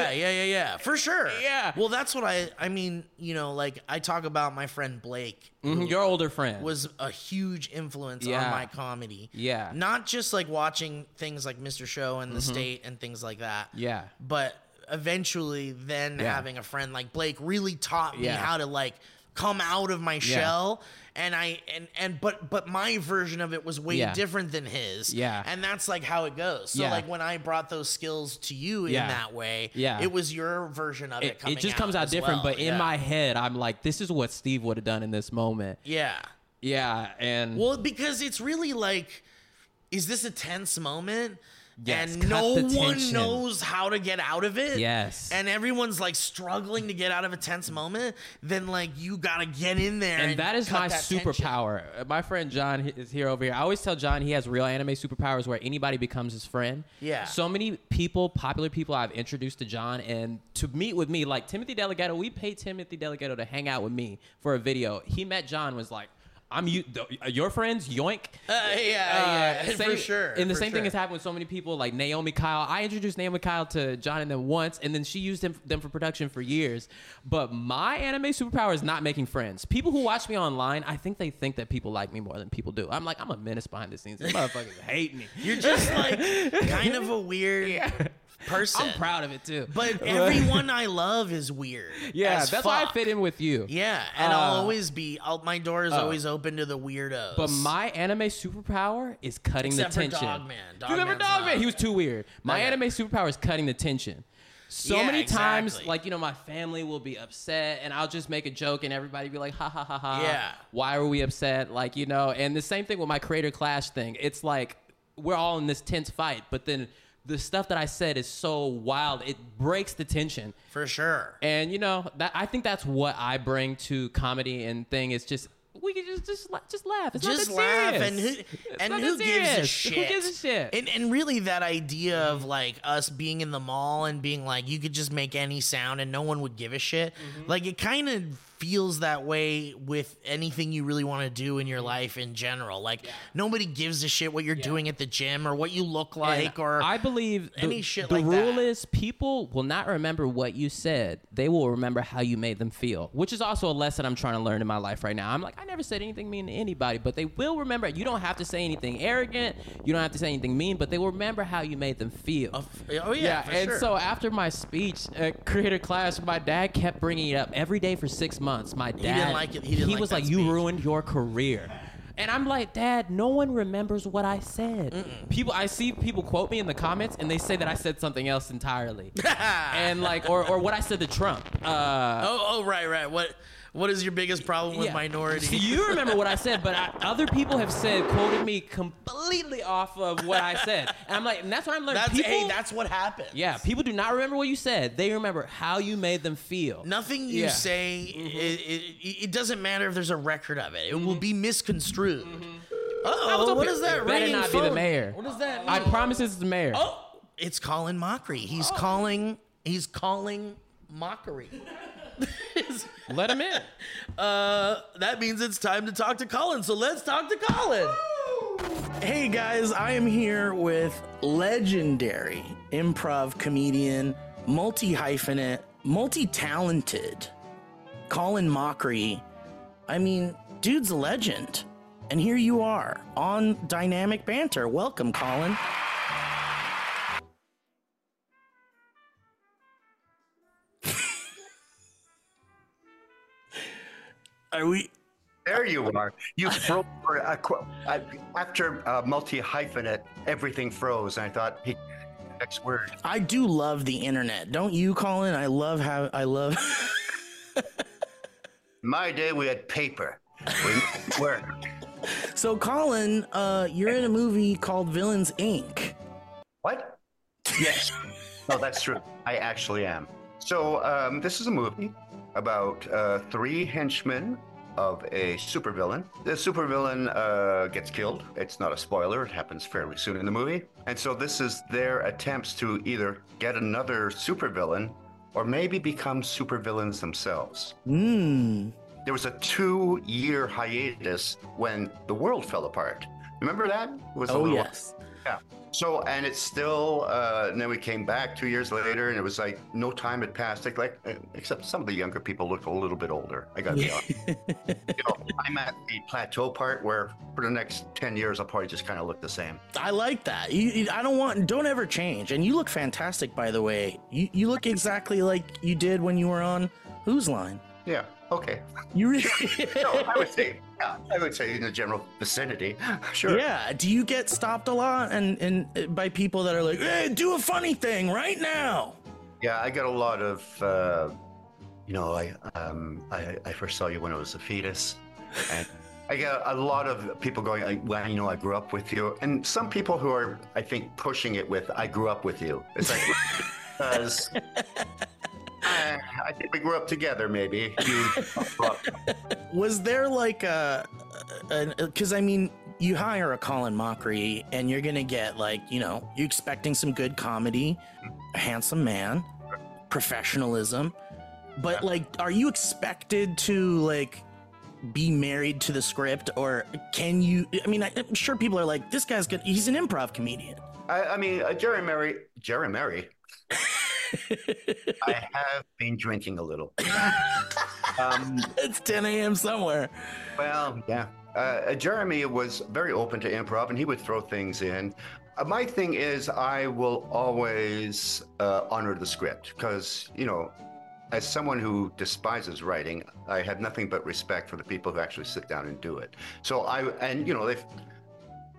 Yeah. For sure. Yeah. Well, that's what I mean, like I talk about my friend Blake. who Your older friend. was a huge influence Yeah. on my comedy. Yeah. Not just like watching things like Mr. Show and The State and things like that. Yeah. But eventually then having a friend like Blake really taught me how to like come out of my shell. And but my version of it was way different than his. Yeah. And that's like how it goes. So like when I brought those skills to you in that way, it was your version of it coming out. It just comes out as different, well. but in my head, I'm like, this is what Steve would have done in this moment. Yeah. Yeah, and Well, because it's really like, is this a tense moment? Yes, and cut no the one tension. knows how to get out of it. Yes. And everyone's like struggling to get out of a tense moment. Then like you gotta get in there. And that is cut my that tension. superpower. My friend John is here over here. I always tell John he has real anime superpowers where anybody becomes his friend. Yeah. So many people, popular people I've introduced to John and to meet with me, like Timothy Delgado. We paid Timothy Delgado to hang out with me for a video. He met John, was like, your friends, yoink. For sure. And the for same thing sure. has happened with so many people, like Naomi Kyle. I introduced Naomi Kyle to John and them once, and then she used them for production for years. But my anime superpower is not making friends. People who watch me online, I think they think that people like me more than people do. I'm like, I'm a menace behind the scenes. These motherfuckers hate me. You're just like kind of a weird person. I'm proud of it too. But everyone I love is weird. Yeah, as that's why I fuck. fit in with you. Yeah, and I'll always be. my door is always open to the weirdos. But my anime superpower is cutting Except the for tension. Dogman. You remember Dogman's Dogman? not- He was too weird. My Okay. anime superpower is cutting the tension. So Yeah, many times, exactly. like, you know, my family will be upset and I'll just make a joke and everybody be like, ha ha ha ha. Yeah. Why are we upset? Like, you know, and the same thing with my Creator Clash thing. It's like we're all in this tense fight, but then the stuff that I said is so wild. It breaks the tension. For sure. And, you know, that I think that's what I bring to comedy and thing is just, we can just laugh. It's Just not that laugh serious. and not who that gives a serious. shit? Who gives a shit? And really that idea of like us being in the mall and being like you could just make any sound and no one would give a shit. Like it kind of feels that way with anything you really want to do in your life in general. Like nobody gives a shit what you're doing at the gym or what you look like And or I believe any shit the like rule that. is people will not remember what you said. They will remember how you made them feel, which is also a lesson I'm trying to learn in my life right now. I'm like, I never said anything mean to anybody, but they will remember. You don't have to say anything arrogant. You don't have to say anything mean, but they will remember how you made them feel. Oh yeah, for and sure. so after my speech at Creator Clash, my dad kept bringing it up every day for 6 months. My dad, didn't like it. He didn't like was that like, you speech. ruined your career. And I'm like, Dad, no one remembers what I said. I see people quote me in the comments and they say that I said something else entirely. And like, or what I said to Trump. right. What is your biggest problem with Yeah. minority? So you remember what I said, but other people have quoted me completely off of what I said. And I'm like, and that's what I'm learning. That's what happened. Yeah, people do not remember what you said. They remember how you made them feel. Nothing you Yeah. say, it doesn't matter if there's a record of it. It will be misconstrued. Uh-oh, what is that It better ringing not be the phone? mayor. What does that mean? I promise it's the mayor. Oh, it's Colin Mockery. He's calling mockery. Let him in. That means it's time to talk to Colin. So let's talk to Colin. Hey guys, I am here with legendary improv comedian, multi-hyphenate, multi-talented Colin Mockery. I mean, dude's a legend. And here you are on Dynamic Banter. Welcome, Colin. Are we? There you are. You froze for after multi-hyphenate, everything froze. And I thought, hey, next word. I do love the internet. Don't you, Colin? I love. In my day, we had paper. Word. So, Colin, you're in a movie called Villains Inc. What? Yes. No, that's true. I actually am. So this is a movie about three henchmen of a supervillain. The supervillain gets killed. It's not a spoiler. It happens fairly soon in the movie. And so this is their attempts to either get another supervillain or maybe become supervillains themselves. There was a 2-year hiatus when the world fell apart. Remember that? It was a little- Yes. Yeah. So, and it's still, and then we came back 2 years later, and it was like no time had passed. Except some of the younger people look a little bit older. I gotta be honest. I'm at the plateau part where for the next 10 years, I'll probably just kind of look the same. I like that. Don't ever change. And you look fantastic, by the way. You look exactly like you did when you were on Whose Line. Yeah. Okay. You really. No, I would say in the general vicinity. Sure. Yeah. Do you get stopped a lot and by people that are like, "Hey, do a funny thing right now"? Yeah, I got a lot of, I first saw you when I was a fetus, and I got a lot of people going, well, I grew up with you, and some people who are, I think, pushing it with, I grew up with you. It's like, because I think we grew up together, maybe. Was there like because I mean, you hire a Colin Mockery and you're gonna get like, you're expecting some good comedy, a handsome man, professionalism, but like, are you expected to like be married to the script, or can you? I mean, I'm sure people are like, this guy's good. He's an improv comedian. I mean, Jerry Mary. I have been drinking a little. It's 10 a.m. somewhere. Well, yeah. Jeremy was very open to improv, and he would throw things in. My thing is, I will always honor the script because, as someone who despises writing, I have nothing but respect for the people who actually sit down and do it. So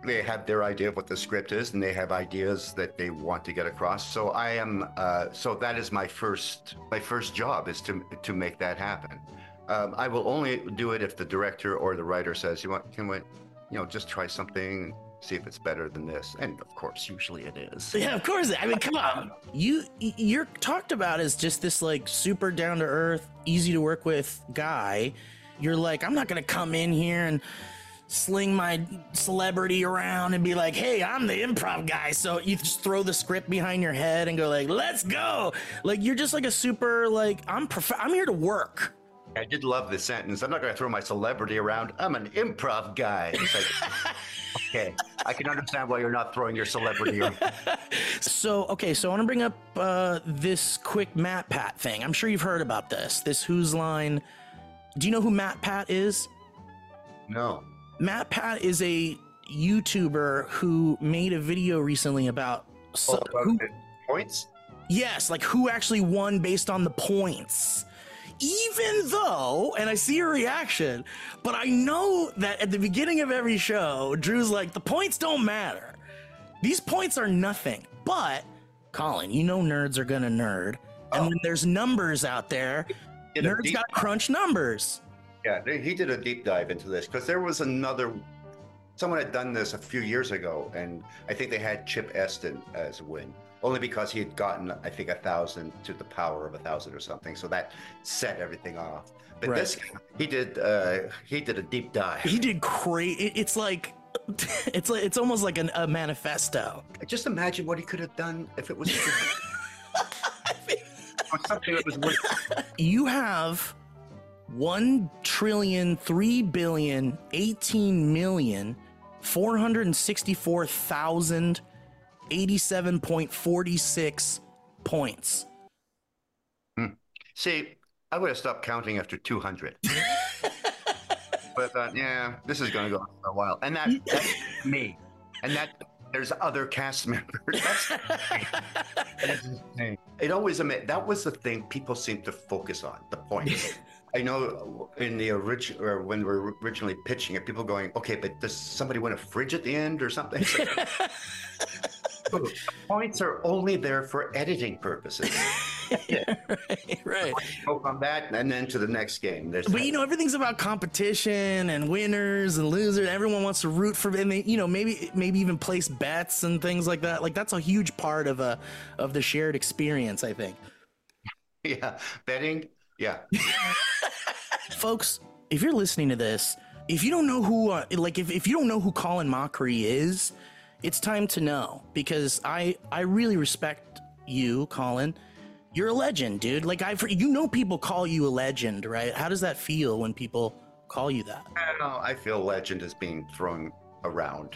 they have their idea of what the script is, and they have ideas that they want to get across. So I am. So that is my first job is to make that happen. I will only do it if the director or the writer says, can we, just try something, see if it's better than this. And of course, usually it is. Yeah, of course. I mean, come on. You're talked about as just this like super down to earth, easy to work with guy. You're like, I'm not gonna come in here and sling my celebrity around and be like, hey, I'm the improv guy. So you just throw the script behind your head and go like, let's go. Like you're just like a super like I'm here to work. I did love this sentence. I'm not going to throw my celebrity around. I'm an improv guy. It's like, okay, I can understand why you're not throwing your celebrity around. So I want to bring up this quick Matt Pat thing. I'm sure you've heard about this. This Whose Line. Do you know who Matt Pat is? No. Matt Pat is a YouTuber who made a video recently about points? Yes, like who actually won based on the points. Even though, and I see your reaction, but I know that at the beginning of every show, Drew's like, the points don't matter. These points are nothing. But, Colin, you know nerds are gonna nerd. And when there's numbers out there, nerds gotta crunch numbers. Yeah, he did a deep dive into this because there was someone had done this a few years ago, and I think they had Chip Eston as a win. Only because he had gotten, I think, 1,000 to the power of 1,000 or something. So that set everything off. But Right. this guy, he did a deep dive. He did great. It's like, it's almost like a manifesto. Just imagine what he could have done if it was something that was worth. You have 1,3,018,464,087.46 points. See, I would have stopped counting after 200. But yeah, this is going to go on for a while. And that's me. And there's other cast members. That's insane. It always that was the thing people seem to focus on, the points. I know in the original, or when we were originally pitching it, people going, okay, but does somebody win a fridge at the end or something? The points are only there for editing purposes. Right. Go on that and then to the next game. But everything's about competition and winners and losers. Everyone wants to root for, and they, maybe even place bets and things like that. Like that's a huge part of the shared experience, I think. Yeah, betting. Yeah. Folks, if you're listening to this, if you don't know who, if you don't know who Colin Mochrie is, it's time to know, because I really respect you, Colin. You're a legend, dude. Like people call you a legend, right? How does that feel when people call you that? I don't know. I feel legend is being thrown around.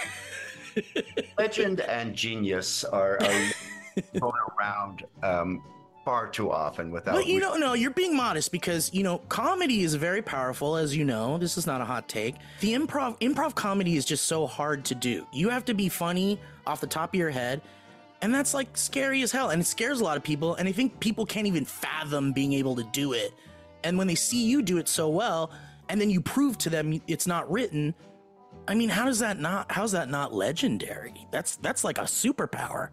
Legend and genius are thrown around far too often without. But no, you're being modest, because comedy is very powerful, as you know. This is not a hot take. The improv comedy is just so hard to do. You have to be funny off the top of your head, and that's like scary as hell, and it scares a lot of people. And I think people can't even fathom being able to do it. And when they see you do it so well, and then you prove to them it's not written, I mean, how's that not legendary? That's like a superpower.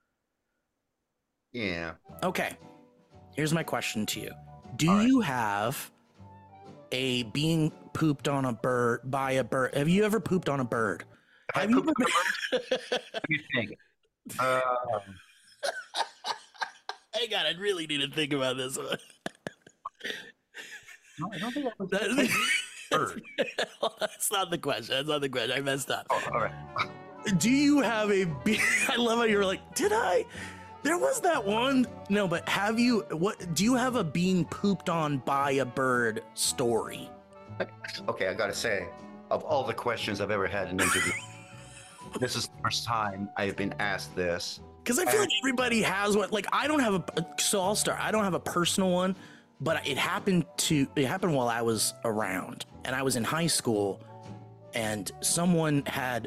Yeah. Okay, here's my question to you. Do you have a being pooped on by a bird? Have you ever pooped on a bird? Have you pooped on a bird? What do you think? Hang on, I really need to think about this one. No, I don't think that was a bird. That's not the question. I messed up. Oh, all right. Do you have a I love how you're like, did I? There was that one. No, but do you have a being pooped on by a bird story? Okay, I gotta say, of all the questions I've ever had in an interview, this is the first time I've been asked this. Because I feel like everybody has one. Like, I don't have so I'll start. I don't have a personal one, but it happened while I was around, and I was in high school, and someone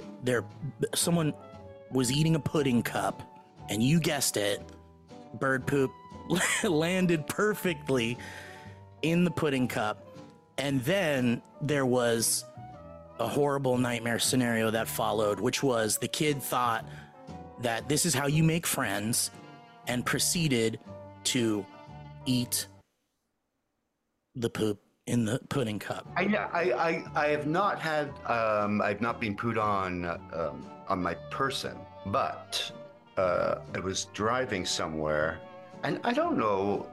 was eating a pudding cup, and you guessed it, bird poop landed perfectly in the pudding cup. And then there was a horrible nightmare scenario that followed, which was the kid thought that this is how you make friends and proceeded to eat the poop in the pudding cup. I have not had I've not been pooed on my person, but I was driving somewhere, and I don't know.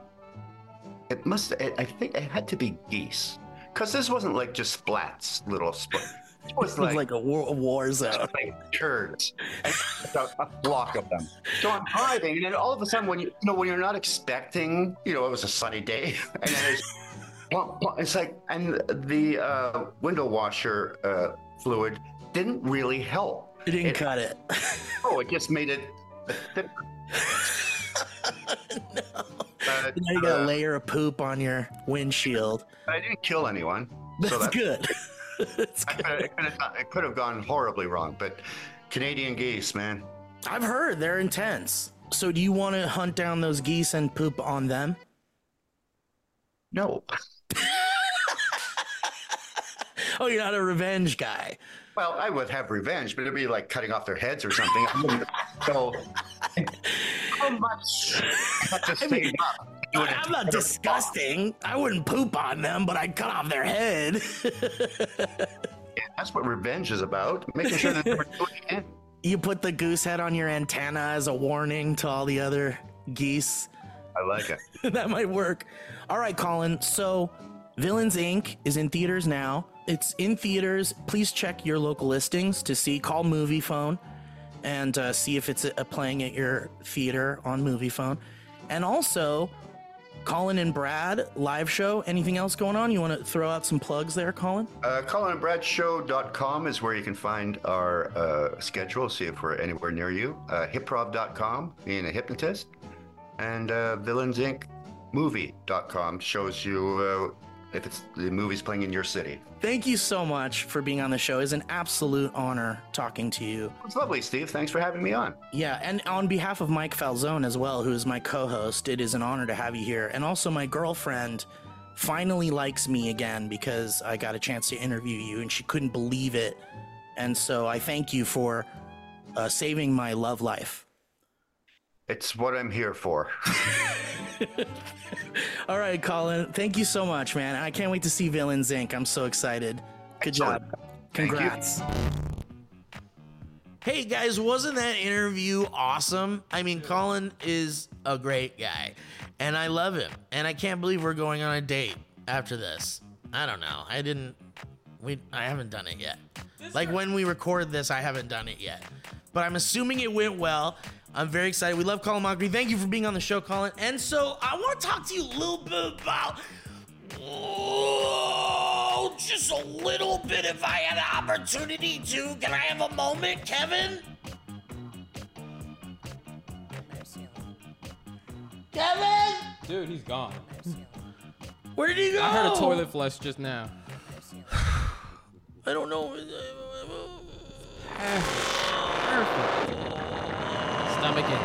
I think it had to be geese, because this wasn't like just splats, little splats. It was like a war zone. Like turds, and a flock of them. So I'm driving, and then all of a sudden, when you're not expecting, it was a sunny day, and then it's like, and the window washer fluid didn't really help. It didn't cut it. Oh, it just made it thicker. No. Now you got a layer of poop on your windshield. I didn't kill anyone. That's good. It could have gone horribly wrong, but Canadian geese, man. I've heard they're intense. So do you want to hunt down those geese and poop on them? No. Oh, you're not a revenge guy. Well, I would have revenge, but it'd be like cutting off their heads or something. So, how much to stay up? I'm not disgusting. I wouldn't poop on them, but I'd cut off their head. Yeah, that's what revenge is about. Making sure that they're doing it again. You put the goose head on your antenna as a warning to all the other geese. I like it. That might work. All right, Colin. So, Villains Inc. is in theaters now. It's in theaters. Please check your local listings to see. Call Movie Phone and see if it's playing at your theater on Movie Phone. And also, Colin and Brad live show. Anything else going on? You want to throw out some plugs there, Colin? ColinandBradShow.com is where you can find our schedule, see if we're anywhere near you. Hiprov.com, being a hypnotist. And VillainsIncMovie.com shows you if the movie's playing in your city. Thank you so much for being on the show. It's an absolute honor talking to you. It's lovely, Steve. Thanks for having me on. Yeah, and on behalf of Mike Falzone as well, who is my co-host, it is an honor to have you here. And also my girlfriend finally likes me again because I got a chance to interview you and she couldn't believe it. And so I thank you for saving my love life. It's what I'm here for. All right, Colin. Thank you so much, man. I can't wait to see Villains Inc. I'm so excited. Good job. Congrats. Hey guys, wasn't that interview awesome? I mean, Colin is a great guy and I love him. And I can't believe we're going on a date after this. I don't know. I haven't done it yet. Like when we record this, I haven't done it yet. But I'm assuming it went well. I'm very excited. We love Colin Mochrie. Thank you for being on the show, Colin. And so I want to talk to you a little bit about, just a little bit if I had an opportunity to. Can I have a moment, Kevin? Kevin? Dude, he's gone. Where did he go? I heard a toilet flush just now. I don't know. Perfect. Stomach in.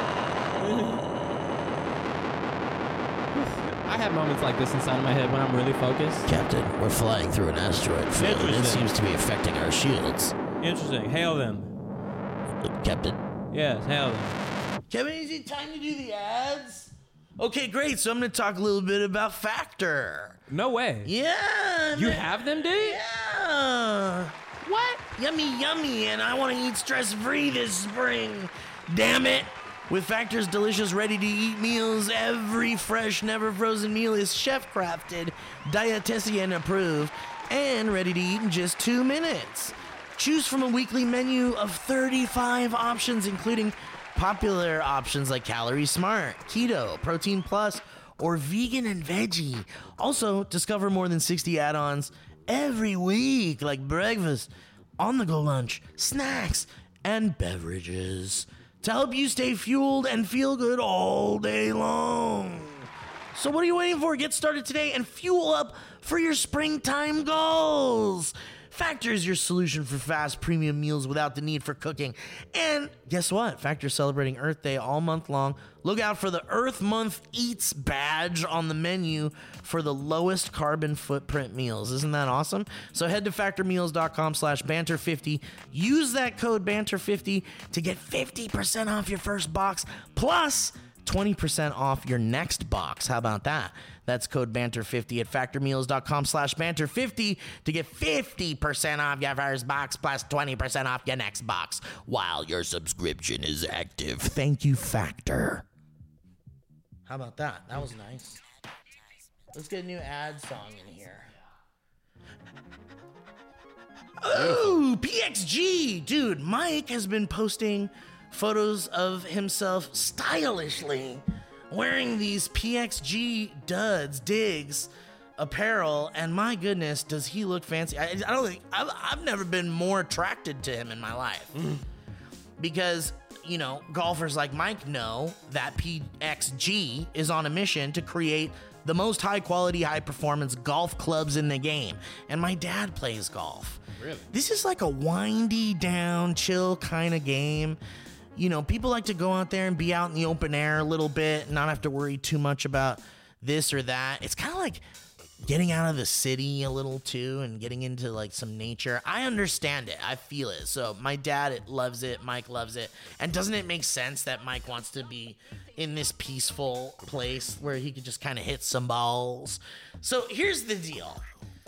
I have moments like this inside my head when I'm really focused. Captain, we're flying through an asteroid field and it seems to be affecting our shields. Interesting. Hail them. Captain? Yes, hail them. Kevin, is it time to do the ads? Okay, great. So I'm going to talk a little bit about Factor. No way. Yeah. You have them, dude? Yeah. What? Yummy, yummy. And I want to eat stress-free this spring. Damn it. With Factor's delicious ready-to-eat meals, every fresh, never frozen meal is chef-crafted, dietitian approved, and ready to eat in just 2 minutes. Choose from a weekly menu of 35 options, including popular options like Calorie Smart, Keto, Protein Plus, or Vegan and Veggie. Also, discover more than 60 add-ons every week, like breakfast, on-the-go lunch, snacks, and beverages to help you stay fueled and feel good all day long. So what are you waiting for? Get started today and fuel up for your springtime goals. Factor is your solution for fast premium meals without the need for cooking. And guess what? Factor is celebrating Earth Day all month long. Look out for the Earth Month Eats badge on the menu for the lowest carbon footprint meals. Isn't that awesome? So head to factormeals.com/banter50. Use that code banter50 to get 50% off your first box plus 20% off your next box. How about that? That's code banter50 at factormeals.com/banter50 to get 50% off your first box plus 20% off your next box while your subscription is active. Thank you, Factor. How about that? That was nice. Let's get a new ad song in here. Oh, PXG. Dude, Mike has been posting photos of himself stylishly wearing these PXG digs apparel, and my goodness, does he look fancy. I don't think I've never been more attracted to him in my life. Because, you know, golfers like Mike know that PXG is on a mission to create the most high quality, high performance golf clubs in the game. And my dad plays golf. Really? This is like a windy down, chill kind of game. You know, people like to go out there and be out in the open air a little bit and not have to worry too much about this or that. It's kind of like getting out of the city a little too and getting into like some nature. I understand it. I feel it. So my dad loves it. Mike loves it. And doesn't it make sense that Mike wants to be in this peaceful place where he could just kind of hit some balls? So here's the deal.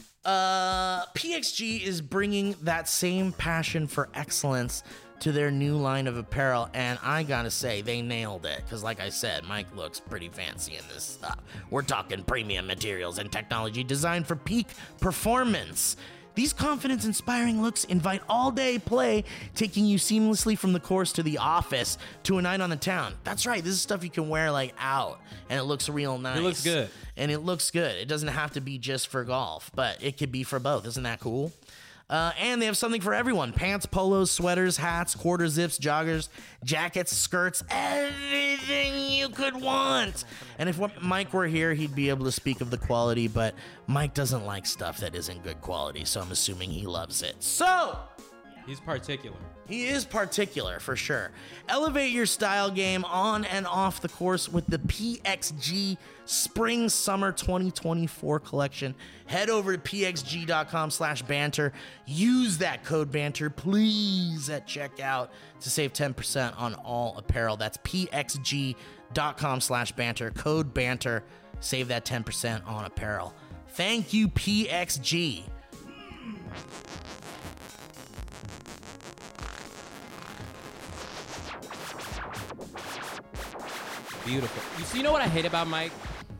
PXG is bringing that same passion for excellence to their new line of apparel, and I gotta say, they nailed it, because like I said, Mike looks pretty fancy in this stuff. We're talking premium materials and technology designed for peak performance. These confidence-inspiring looks invite all-day play, taking you seamlessly from the course to the office to a night on the town. That's right, this is stuff you can wear like out, and it looks real nice. It looks good. And it looks good. It doesn't have to be just for golf, but it could be for both. Isn't that cool? And they have something for everyone. Pants, polos, sweaters, hats, quarter zips, joggers, jackets, skirts, everything you could want. And if Mike were here, he'd be able to speak of the quality, but Mike doesn't like stuff that isn't good quality, so I'm assuming he loves it. So, He's particular. he is particular, for sure. Elevate your style game on and off the course with the PXG Spring Summer 2024 collection. Head over to pxg.com/banter. Use that code banter, please, at checkout to save 10% on all apparel. That's pxg.com/banter. Code banter. Save that 10% on apparel. Thank you, PXG. Beautiful. You know what I hate about Mike?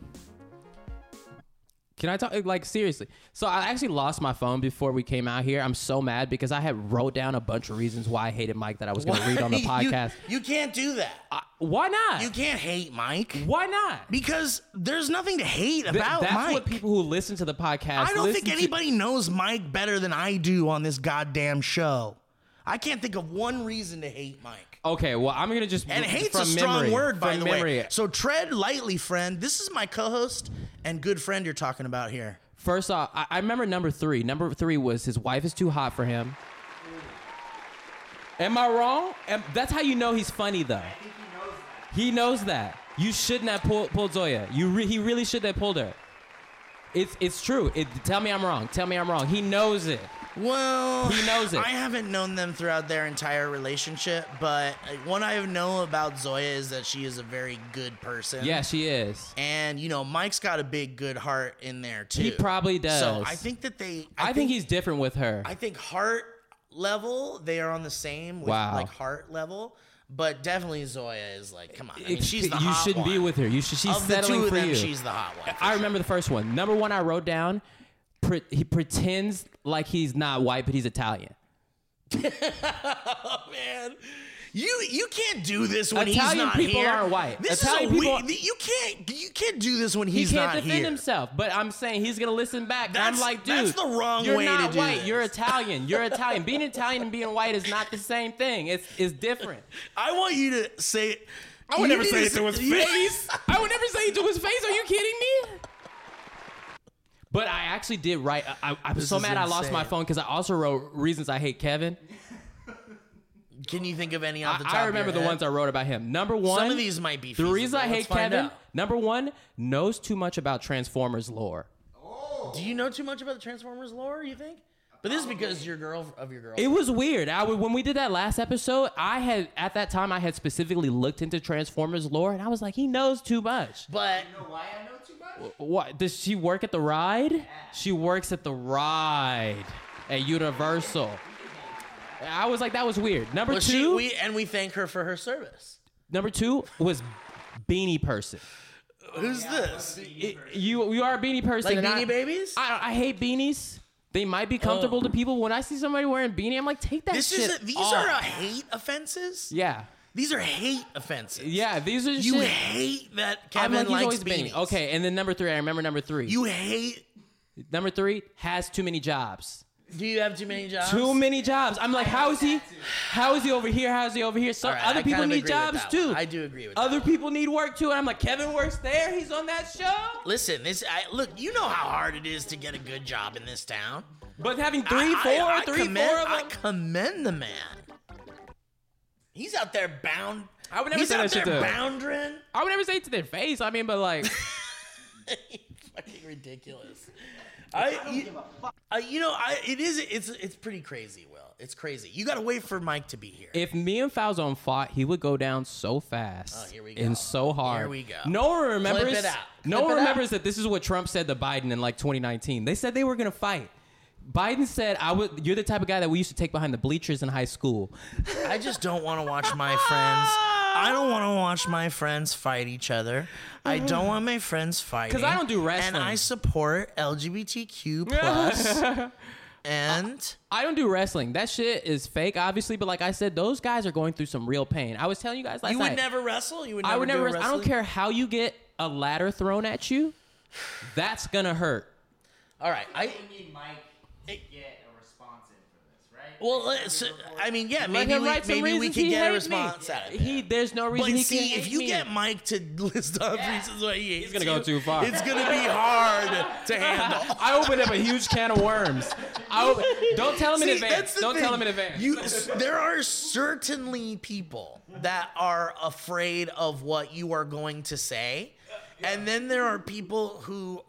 Can I talk, like, seriously? So I actually lost my phone before we came out here. I'm so mad because I had wrote down a bunch of reasons why I hated Mike that I was going to read on the podcast. You can't do that. Why not? You can't hate Mike. Why not? Because there's nothing to hate about That's Mike. what people who listen to the podcast I don't listen think anybody knows Mike better than I do on this goddamn show. I can't think of one reason to hate Mike. Okay, well, I'm going to just... And hate's from a strong memory, word, by from the memory. way. So tread lightly, friend. This is my co-host and good friend you're talking about here. First off, I remember number 3. Number 3 was his wife is too hot for him. Am I wrong? That's how you know he's funny, though. I think he knows that. You shouldn't have pulled Zoya. He really shouldn't have pulled her. It's true. Tell me I'm wrong. Tell me I'm wrong. He knows it. Well, he knows it. I haven't known them throughout their entire relationship, but what I know about Zoya is that she is a very good person. Yeah, she is. And, you know, Mike's got a big, good heart in there, too. He probably does. So I think that I think he's different with her. I think heart level, they are on the same with, like, heart level. But definitely Zoya is like, come on. I mean, she's the hot one. You shouldn't be with her. She's settling for you. She's the hot one. I remember the first one. Number 1 I wrote down, he pretends like he's not white, but he's Italian. Oh, man. You can't do this when Italian he's not people here. aren't white. This Italian is people. You can't do this when he's not here. He can't defend himself, but I'm saying he's gonna listen back. I'm like, dude, that's the wrong you're way not to do white. this. You're Italian. You're Italian. Being Italian and being white is not the same thing. It's different. I want you to say. I would never say it to his face. I would never say it to his face. Are you kidding me? But I actually did write. I was This so is mad I lost my insane. phone because I also wrote reasons I hate Kevin. Can you think of any off the top I of remember your the head? ones I wrote about him. Number one. Some of these might be The feasible. reason I Let's hate find Kevin. out. Number one, knows too much about Transformers lore. Do you know too much about the Transformers lore, you think? But this is because your girl. It was weird. When we did that last episode, at that time I had specifically looked into Transformers lore, and I was like, he knows too much. But You know why I know too much? What does she work at the ride? She works at the ride at Universal. I was like, that was weird. Number two. we thank her for her service. Number two was Beanie Person. Who's this? You are a beanie person. Like and Beanie Babies? I hate beanies. They might be comfortable to people. When I see somebody wearing a beanie, I'm like, take that shit These off. are hate offenses. Yeah. These are hate offenses. Yeah, these are You shit. hate that I'm Kevin like, he's likes always beanies. beanie. Okay, and then number three, I remember number three. You hate. Number three, has too many jobs. Do you have too many jobs? Too many jobs. I'm like, how is he? How is he over here? How is he over here? Some All right, other I people kind of need agree with jobs that too. one. I do agree with Other that. people need work too. And I'm like, Kevin works there. He's on that show. Listen, look. You know how hard it is to get a good job in this town. But having I four of them. commend the man. He's out there bound. I would never He's say out that shit there to- boundary. I would never say it to their face. I mean, but like, Fucking ridiculous. It's pretty crazy, Will. It's crazy. You gotta wait for Mike to be here. if me and Falzone fought, he would go down so fast Oh, here we go. and so hard. Here we go. No one remembers. Clip it out. No Clip one it remembers that this is what Trump said to Biden in like 2019. They said they were gonna fight. Biden said, "You're the type of guy that we used to take behind the bleachers in high school." I just don't want to watch my friends. I don't want to watch my friends fight each other. I don't want my friends fighting. 'Cause I don't do wrestling. And I support LGBTQ plus. And I don't do wrestling. That shit is fake, obviously. But like I said, those guys are going through some real pain. I was telling you guys last you night. would never wrestle. You would never. I would never. do Wrestle. I don't wrestling? care how you get a ladder thrown at you. That's gonna hurt. All right. We need Mike to get a response in for this, right? Well, I mean, yeah. Let Maybe him write some we reasons could he get a hates me. response out of it. There's no reason But he see, can if hate you me. get Mike to list off reasons why he hates He's gonna go too far. It's gonna be hard to handle. I opened up a huge can of worms. Don't tell him in See, advance. that's the Don't thing. tell him in advance. There are certainly people that are afraid of what you are going to say, and then there are people who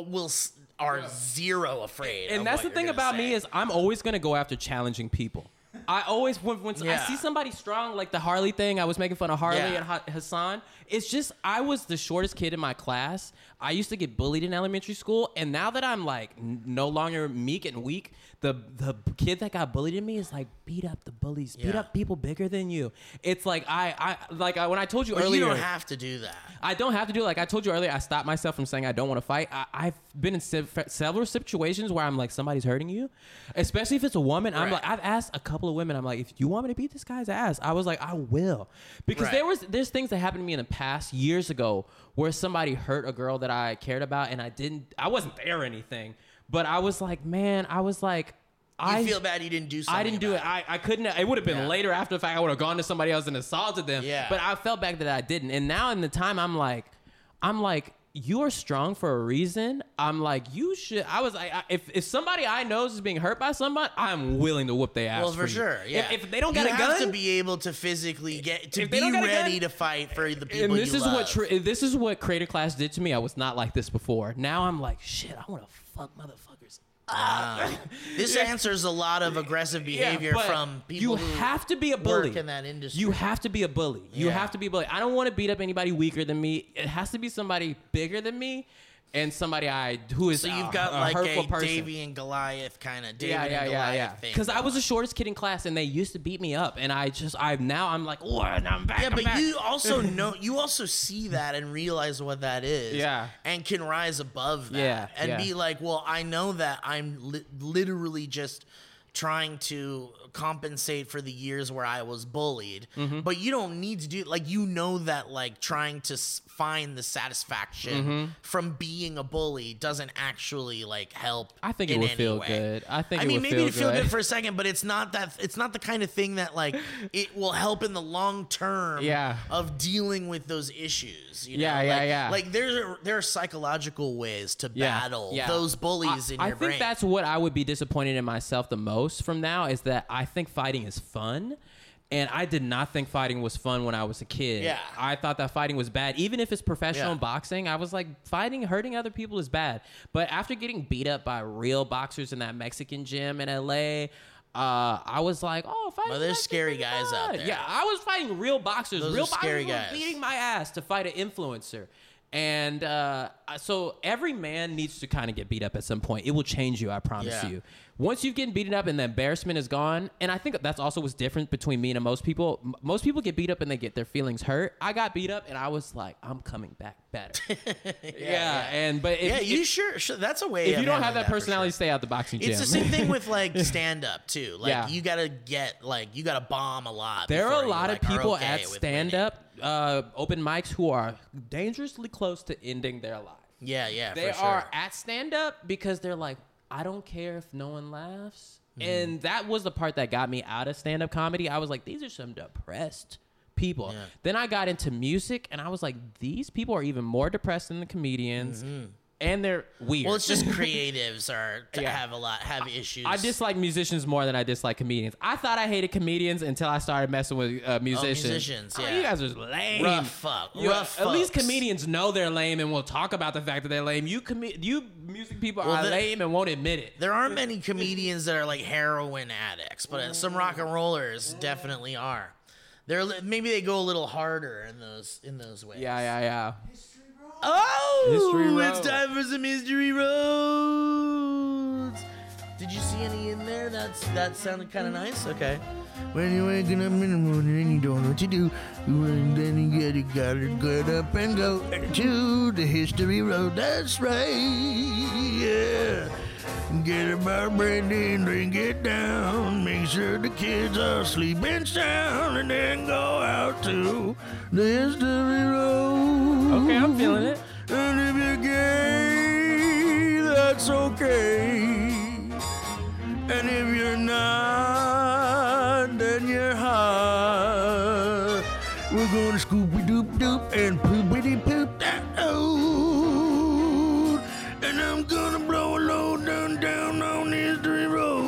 are zero afraid. And of that's what the thing you're gonna about say. me is I'm always gonna go after challenging people. I always when I Yeah. see somebody strong, like the Harley thing. I was making fun of Harley Yeah. and Hassan. It's just I was the shortest kid in my class. I used to get bullied in elementary school, and now that I'm like no longer meek and weak, the kid that got bullied in me is like beat up the bullies, beat Yeah. up people bigger than you. It's like when I told you But earlier, you don't have to do that. I don't have to do it. Like I told you earlier, I stopped myself from saying I don't want to fight. I've been in several situations where I'm like, somebody's hurting you, especially if it's a woman. I'm Right. like, I've asked a couple of women, I'm like, if you want me to beat this guy's ass, I was like, I will, because Right. there's things that happened to me in the past years ago where somebody hurt a girl that I cared about, and I wasn't there or anything, but I was like, man, You feel bad you didn't do something. I didn't do it. about I couldn't. It would have been Yeah. later after the fact. I would have gone to somebody else and assaulted them. Yeah. But I felt bad that I didn't. And now in the time, I'm like, you are strong for a reason. I'm like, you should. I was like, if somebody I know is being hurt by somebody, I'm willing to whoop their ass. Well, for you. sure, yeah. If they don't you got a gun, have to be able to physically be if they don't got a ready gun- to fight for the people and this you is love. this is what Creator Class did to me. I was not like this before. Now I'm like, shit. I want to fuck motherfuckers. This answers a lot of aggressive behavior but from people you who have to be a bully work in that industry. You have to be a bully. You Yeah. have to be a bully. I don't want to beat up anybody weaker than me. It has to be somebody bigger than me, and somebody who is So you've got a like hurtful a person. Davy and Goliath kind of David Yeah, and Goliath yeah. thing. Because I was the shortest kid in class, and they used to beat me up, and now I'm like, oh, and I'm back. Yeah, I'm but back. you also see that and realize what that is. Yeah. And can rise above that. Yeah, And yeah. be like, well, I know that I'm literally just trying to compensate for the years where I was bullied, Mm-hmm. but you don't need to do like that like trying to find the satisfaction from being a bully doesn't actually like help. I think in it would any feel way. good. I think I it mean, would maybe feel it'd feel good. good for a second, but it's not the kind of thing that like it will help in the long term Yeah. of dealing with those issues. You Yeah, know? yeah, like, yeah. Like there are psychological ways to battle Yeah. those bullies in I your think brain. that's what I would be disappointed in myself the most from now is that I think fighting is fun. And I did not think fighting was fun when I was a kid. Yeah. I thought that fighting was bad. Even if it's professional Yeah. boxing, I was like, hurting other people is bad. But after getting beat up by real boxers in that Mexican gym in LA, I was like, oh, fighting. Well, there's is scary pretty guys out fun. there. Yeah, I was fighting real boxers. Those real are scary boxers guys. were beating my ass to fight an influencer. And so every man needs to kind of get beat up at some point. It will change you, I promise Yeah. you. Once you've getting beaten up and the embarrassment is gone, and I think that's also what's different between me and most people. Most people get beat up and they get their feelings hurt. I got beat up and I was like, I'm coming back better. But Sure, that's a way. if of you don't have handling that for personality, sure. stay out the boxing gym. It's the same thing with like stand up too. Like Yeah. you gotta bomb a lot. There before are a you, lot of like, are people okay at with stand up open mics who are dangerously close to ending their life. winning. Yeah, They for sure. are at stand up because they're like, I don't care if no one laughs. And that was the part that got me out of stand up comedy. I was like, these are some depressed people. Yeah. Then I got into music and I was like, these people are even more depressed than the comedians. And they're weird. Well, it's just creatives Yeah. have issues. I dislike musicians more than I dislike comedians. I thought I hated comedians until I started messing with musicians. musicians, yeah. You guys are lame. Rough fuck. Rough At least folks. comedians know they're lame and will talk about the fact that they're lame. You music people are lame and won't admit it. There aren't many comedians that are like heroin addicts, but some rock and rollers definitely are. Maybe they go a little harder in those ways. Yeah. Oh, History it's Road. time for some history roads. Did you see any in there? That sounded kind of nice. Okay. When you're waking up in the morning and you don't know what to do, then you gotta get up and go to the history road. That's right. Yeah. Get a bar brandy and drink it down. Make sure the kids are sleeping sound, and then go out to the history road. Okay, I'm feeling it. And if you're gay, that's okay. And if you're not, then you're hot. We're gonna scoopy doop doop and poopity poop that road. And I'm gonna blow a load down on history road.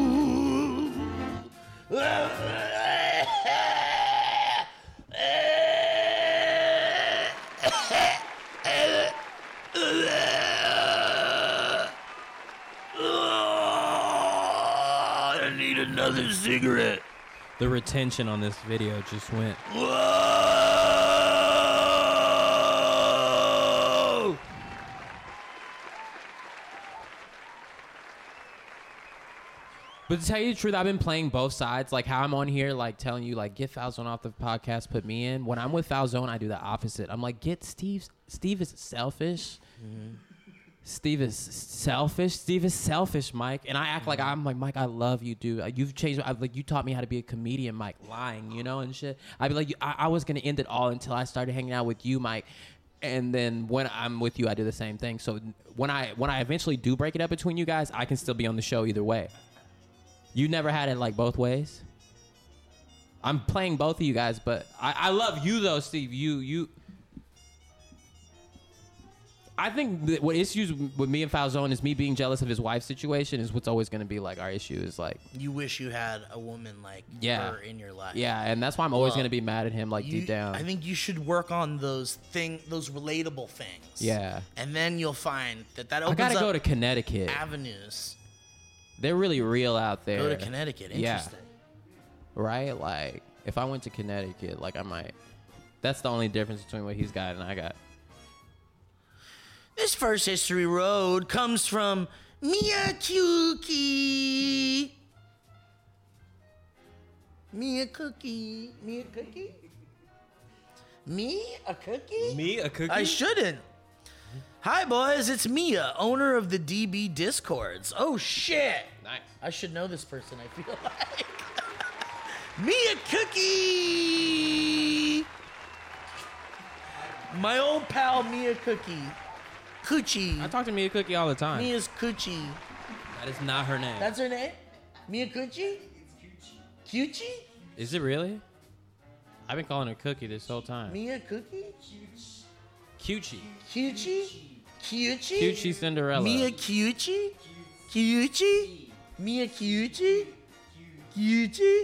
I need another cigarette. The retention on this video just went. Whoa! But to tell you the truth, I've been playing both sides. Like how I'm on here, like telling you, like get Falzone off the podcast, put me in. When I'm with Falzone, I do the opposite. I'm like, get Steve. Steve is selfish. Steve is selfish. Steve is selfish, Mike. And I act like I'm like, Mike, I love you, dude. You've changed. Like you taught me how to be a comedian, Mike. Lying, you know, and shit. I'd be like, I was gonna end it all until I started hanging out with you, Mike. And then when I'm with you, I do the same thing. So when I eventually do break it up between you guys, I can still be on the show either way. You never had it like both ways? I'm playing both of you guys, but I love you though, Steve. You. I think that what issues with me and Falzone is me being jealous of his wife's situation is what's always going to be like our issue is like. You wish you had a woman like Yeah. her in your life. Yeah, and that's why I'm always Well, going to be mad at him like deep down. I think you should work on those relatable things. Yeah. And then you'll find that I opens got to up go to Connecticut. avenues. They're really real out there. Go to Connecticut. Yeah. Interesting. Right? Like, if I went to Connecticut, like, I might. That's the only difference between what he's got and I got. This first history road comes from Mia Cookie. Me a cookie. Me a cookie? Me a cookie? Me, a cookie? I shouldn't. Hi, boys. It's Mia, owner of the DB Discords. Oh, shit. Nice. I should know this person, I feel like. Mia Cookie. My old pal Mia Cookie. Coochie. I talk to Mia Cookie all the time. Mia's Coochie. That is not her name. That's her name? Mia Coochie? Coochie? Is it really? I've been calling her Cookie this whole time. Mia Cookie? Cutie. Coochie? Coochie? Cutie Cinderella. Mia Coochie? Coochie? Mia Coochie? Coochie?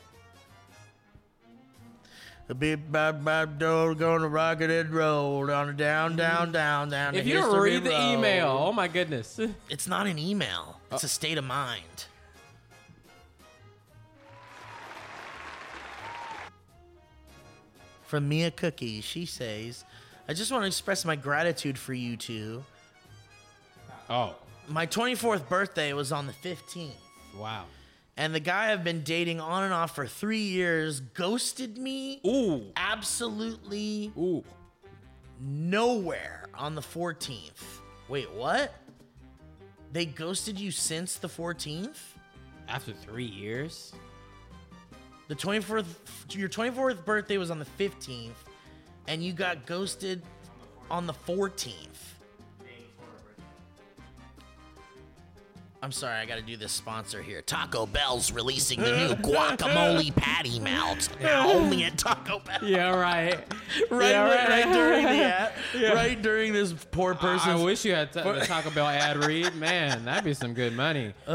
A big bad door gonna rock it and roll down, down, down, down, down. If you don't read the email, oh my goodness. It's not an email. It's a state of mind. From Mia Cookie, she says, I just want to express my gratitude for you two. Oh, My 24th birthday was on the 15th. wow. And the guy I've been dating on and off for 3 years ghosted me Ooh. absolutely Ooh. nowhere on the 14th. Wait, what? They ghosted you since the 14th? After 3 years? The 24th, your 24th birthday was on the 15th, and you got ghosted on the 14th. I'm sorry, I gotta do this sponsor here. Taco Bell's releasing the new guacamole patty melt. Now only at Taco Bell. Yeah, right. Right during the ad, right during this poor I person's. wish you had the Taco Bell ad read. Man, that'd be some good money. I'm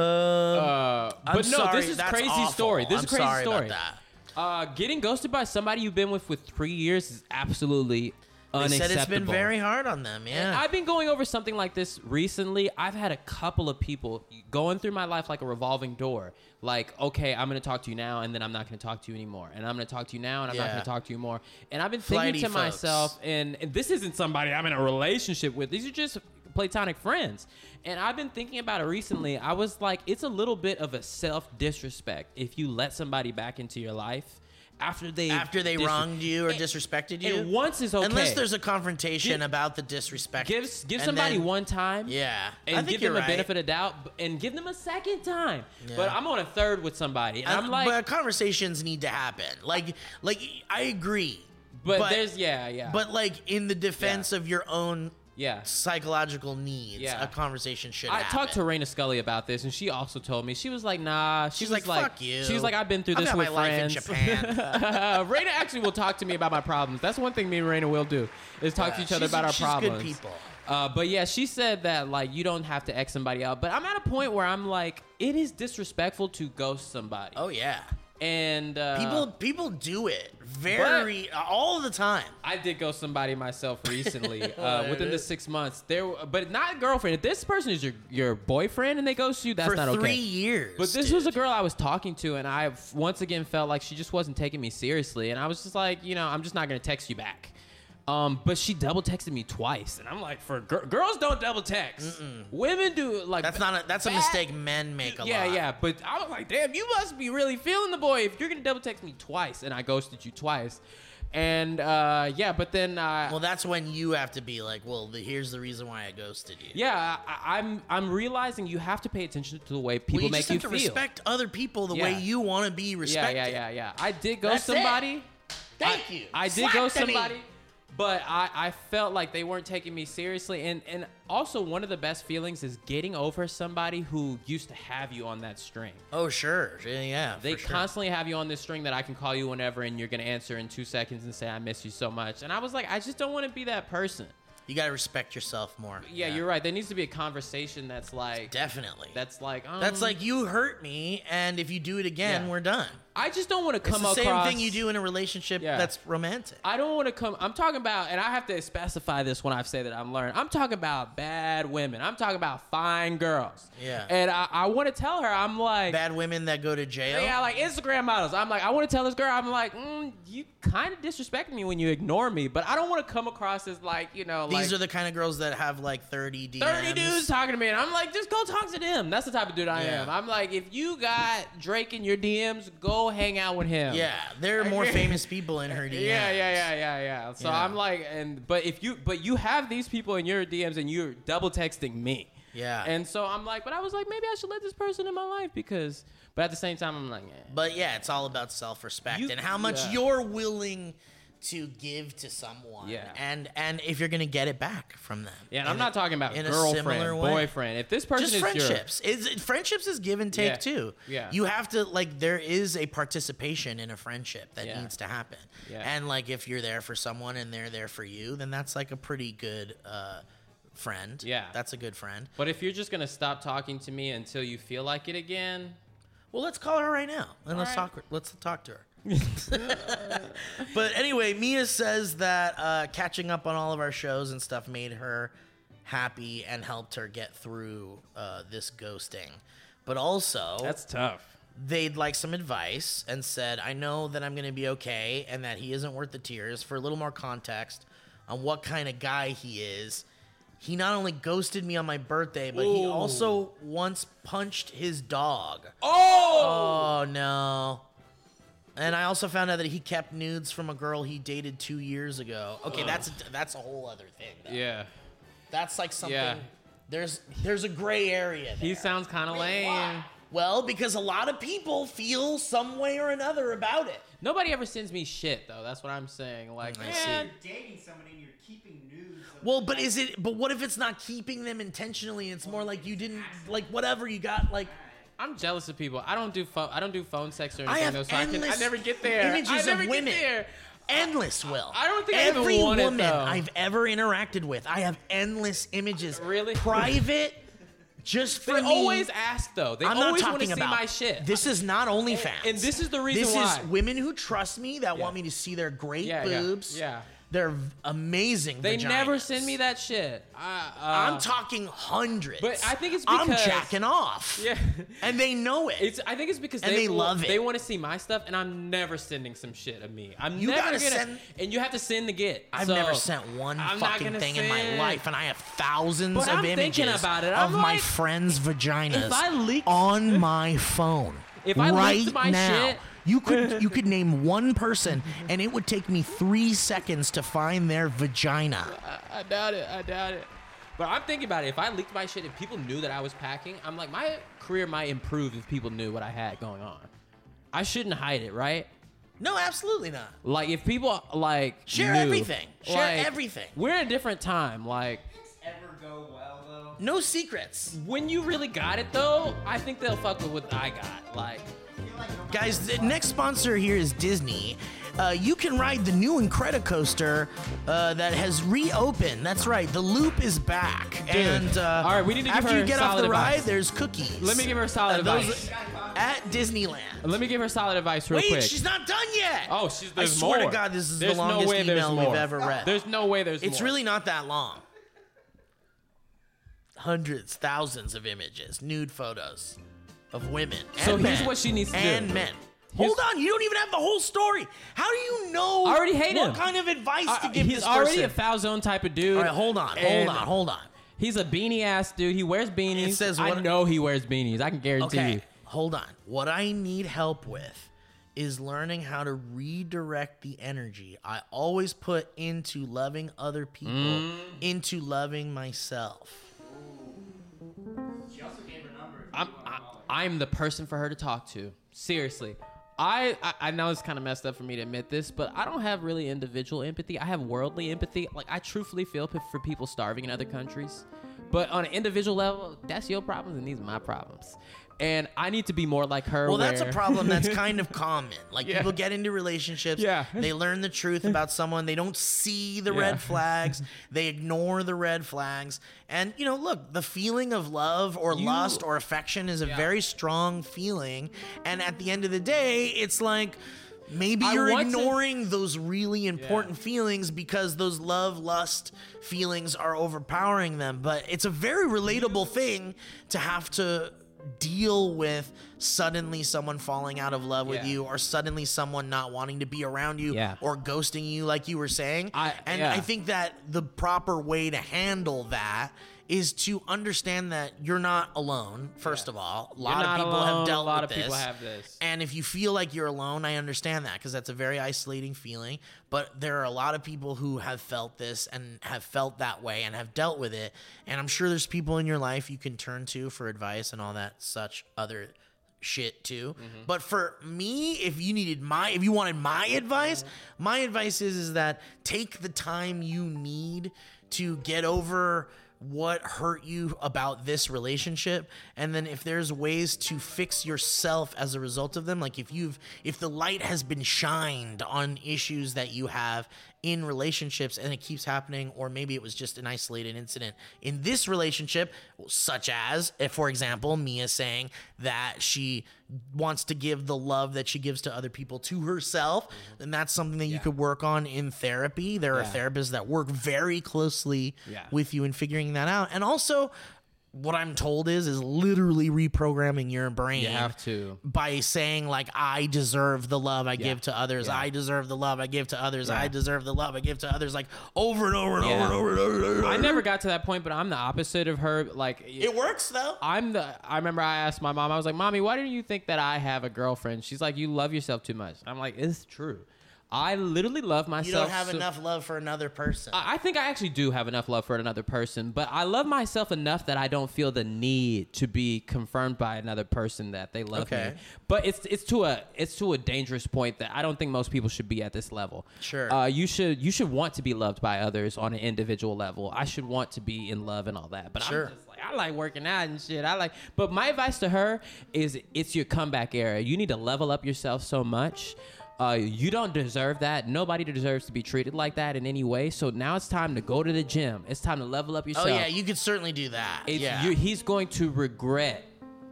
But no, sorry, this is that's crazy awful. story. This I'm is crazy sorry story. about that. Getting ghosted by somebody you've been with for 3 years is absolutely They unacceptable. said it's been very hard on them. And Yeah. I've been going over something like this recently. I've had a couple of people going through my life like a revolving door. Like, okay, I'm going to talk to you now, and then I'm not going to talk to you anymore. And I'm going to talk to you now, and I'm not Yeah. going to talk to you more. And I've been Flighty thinking to folks. myself, and this isn't somebody I'm in a relationship with. These are just platonic friends. And I've been thinking about it recently. I was like, it's a little bit of a self-disrespect if you let somebody back into your life after they wronged you or disrespected you. And once is okay. Unless there's a confrontation about the disrespect. Give And somebody then- one time. Yeah. I And think give you're them a right. benefit of doubt and give them a second time. Yeah. But I'm on a third with somebody. And I'm like, but conversations need to happen. Like I agree. but there's, yeah. But like in the defense of your own yeah. psychological needs, Yeah. a conversation should I happen. talked to Raina Scully about this, and she also told me, she was like, nah. She's was like, fuck you. She was like, I've been through I've this got with my life in friends. Japan. Raina actually will talk to me about my problems. That's one thing me and Raina will do, is talk to each other about our she's problems. good people. But yeah, she said that like you don't have to X somebody out. But I'm at a point where I'm like, it is disrespectful to ghost somebody. Oh yeah. And People do it very all the time. I did ghost somebody myself recently within the 6 months. But not a girlfriend. If this person is your boyfriend and they ghost you, that's For not okay. 3 years. But this was a girl I was talking to, and I once again felt like she just wasn't taking me seriously. And I was just like, I'm just not gonna text you back. But she double texted me twice, and I'm like, for girls don't double text. Women do. Like That's a mistake men make a lot. Yeah. But I was like, damn, you must be really feeling the boy if you're gonna double text me twice, and I ghosted you twice. And but then well, that's when you have to be like, well, here's the reason why I ghosted you. yeah, I'm realizing you have to pay attention to the way people make you just have feel. to respect other people the Yeah. way you want to be respected. Yeah. I did ghost That's it. somebody. Thank you. I did Slap ghost to me. somebody. But I felt like they weren't taking me seriously. And also one of the best feelings is getting over somebody who used to have you on that string. Oh, sure. Yeah. They for sure. constantly have you on this string that I can call you whenever and you're going to answer in 2 seconds and say, I miss you so much. And I was like, I just don't want to be that person. You got to respect yourself more. Yeah, you're right. There needs to be a conversation that's like... Definitely. That's like... That's like, you hurt me, and if you do it again, Yeah. we're done. I just don't want to come It's the across... same thing you do in a relationship that's romantic. I don't want to come... I'm talking about... And I have to specify this when I say that I'm learning. I'm talking about bad women. I'm talking about fine girls. Yeah. And I want to tell her, I'm like... Bad women that go to jail? Yeah, like Instagram models. I'm like, I want to tell this girl, I'm like, you kind of disrespect me when you ignore me, but I don't want to come across as like, These are the kind of girls that have like 30 DMs. 30 dudes talking to me, and I'm like, just go talk to them. That's the type of dude I Yeah. am. I'm like, if you got Drake in your DMs, go hang out with him. Yeah, there are more famous people in her DMs. Yeah. So Yeah. I'm like, but you have these people in your DMs, and you're double texting me. Yeah. And so I'm like, but I was like, maybe I should let this person in my life but at the same time, I'm like, But yeah, it's all about self-respect and how much yeah. you're willing to give to someone. Yeah. And if you're gonna get it back from them. Yeah, and I'm not talking about in a girlfriend, similar way. boyfriend. If this person just is friendships. Friendships is give and take Yeah. too. Yeah. You have to there is a participation in a friendship that Yeah. needs to happen. Yeah. And if you're there for someone and they're there for you, then that's a pretty good friend. Yeah. That's a good friend. But if you're just gonna stop talking to me until you feel like it again, well, let's call her right now and let's talk to her. But anyway, Mia says that catching up on all of our shows and stuff made her happy and helped her get through this ghosting. But also, that's tough. They'd like some advice and said, I know that I'm going to be okay and that he isn't worth the tears. For a little more context on what kind of guy he is, he not only ghosted me on my birthday, but he also once punched his dog. Oh, no. And I also found out that he kept nudes from a girl he dated 2 years ago. Okay, that's a whole other thing, though. Yeah. That's something. Yeah. There's a gray area there. He sounds kind of lame. Why? Well, because a lot of people feel some way or another about it. Nobody ever sends me shit, though. That's what I'm saying. I see. You're dating somebody and you're keeping nudes. Well, but what if it's not keeping them intentionally? It's more like you didn't, whatever you got, I'm jealous of people. I don't do phone sex or anything. I have though, so endless I never get there. images I never of women. Get there. Endless, Will. I don't think every I even want woman it, though. I've ever interacted with, I have endless images. Really? Private, just for They me. always ask though. They I'm not always want talking to see about my shit. This is not OnlyFans. And this is the reason this why. is women who trust me that want me to see their great boobs. Yeah. They're amazing. They vaginas. never send me that shit. I'm talking hundreds. But I think it's because I'm jacking off. Yeah. And they know it. I think it's because And they love it. They want to see my stuff, and I'm never sending some shit of me. You never gotta gonna send- and you have to send to get. I've So, never sent one I'm not fucking gonna thing in my send. life, and I have thousands But of I'm thinking images about it. of I'm my like, friends' vaginas if I leaked- on my phone. If I right leaked my now, shit- you could name one person, and it would take me 3 seconds to find their vagina. I doubt it. But I'm thinking about it. If I leaked my shit and people knew that I was packing, I'm like, my career might improve if people knew what I had going on. I shouldn't hide it, right? No, absolutely not. Like, if people, Share knew, everything. Share like, everything. We're in a different time. Ever go well though? No secrets. When you really got it, though, I think they'll fuck with what I got. Guys, the next sponsor here is Disney. You can ride the new Incredicoaster that has reopened. That's right, the Loop is back. Dude. And All right, we need to give after her you get off solid the ride, advice. there's cookies. Let me give her solid advice. At Disneyland. Let me give her solid advice real Wait, quick. she's not done yet. Oh, I there's swear more. to God, this is There's the no longest way there's email more. we've ever read. There's no way there's It's more. really not that long. Hundreds, thousands of images, nude photos of women. So and here's men, what she needs to do. and men. Hold on, you don't even have the whole story. How do you know I already hate what him. kind of advice to give He's this already person? a foul zone type of dude. All right, hold on. He's a beanie ass dude. He wears beanies. It says I what- know he wears beanies. I can guarantee Okay, you. hold on. What I need help with is learning how to redirect the energy I always put into loving other people into loving myself. She also gave her number. I'm the person for her to talk to. Seriously. I know it's kind of messed up for me to admit this, but I don't have really individual empathy. I have worldly empathy. Like, I truthfully feel for people starving in other countries. But on an individual level, that's your problems and these are my problems. And I need to be more like her. Well, that's a where- problem that's kind of common. Like, Yeah. people get into relationships. Yeah. They learn the truth about someone. They don't see the Yeah. red flags. They ignore the red flags. And, look, the feeling of love or lust or affection is a very strong feeling. And at the end of the day, it's like, maybe I you're want to- ignoring those really important feelings because those love, lust feelings are overpowering them. But it's a very relatable thing to have to deal with suddenly someone falling out of love with you, or suddenly someone not wanting to be around you, or ghosting you, like you were saying. I think that the proper way to handle that is to understand that you're not alone. First of all, a lot of people have dealt with this. A lot of people have this. And if you feel like you're alone, I understand that, because that's a very isolating feeling. But there are a lot of people who have felt this and have felt that way and have dealt with it. And I'm sure there's people in your life you can turn to for advice and all that such other shit too. But for me, if you wanted my advice, my advice is that take the time you need to get over what hurt you about this relationship, and then if there's ways to fix yourself as a result of them, like if the light has been shined on issues that you have in relationships and it keeps happening, or maybe it was just an isolated incident in this relationship, such as, if, for example, Mia saying that she wants to give the love that she gives to other people to herself, then that's something that you could work on in therapy. There are therapists that work very closely with you in figuring that out. And also, what I'm told is literally reprogramming your brain. You have to. By saying, like, I deserve the love I give to others. I deserve the love I give to others. I deserve the love I give to others, like, over and over and over and over and over. I never got to that point, but I'm the opposite of her. Like, it works, though. I remember I asked my mom, I was like, Mommy, why didn't you think that I have a girlfriend? She's like, you love yourself too much. I'm like, it's true. I literally love myself. You don't have enough love for another person. I think I actually do have enough love for another person, but I love myself enough that I don't feel the need to be confirmed by another person that they love me. But it's to a dangerous point that I don't think most people should be at this level. Sure. You should want to be loved by others on an individual level. I should want to be in love and all that. But I'm just like, I like working out and shit. But my advice to her is, it's your comeback era. You need to level up yourself so much. You don't deserve that. Nobody deserves to be treated like that in any way. So now it's time to go to the gym. It's time to level up yourself. Oh, yeah, you could certainly do that. He's going to regret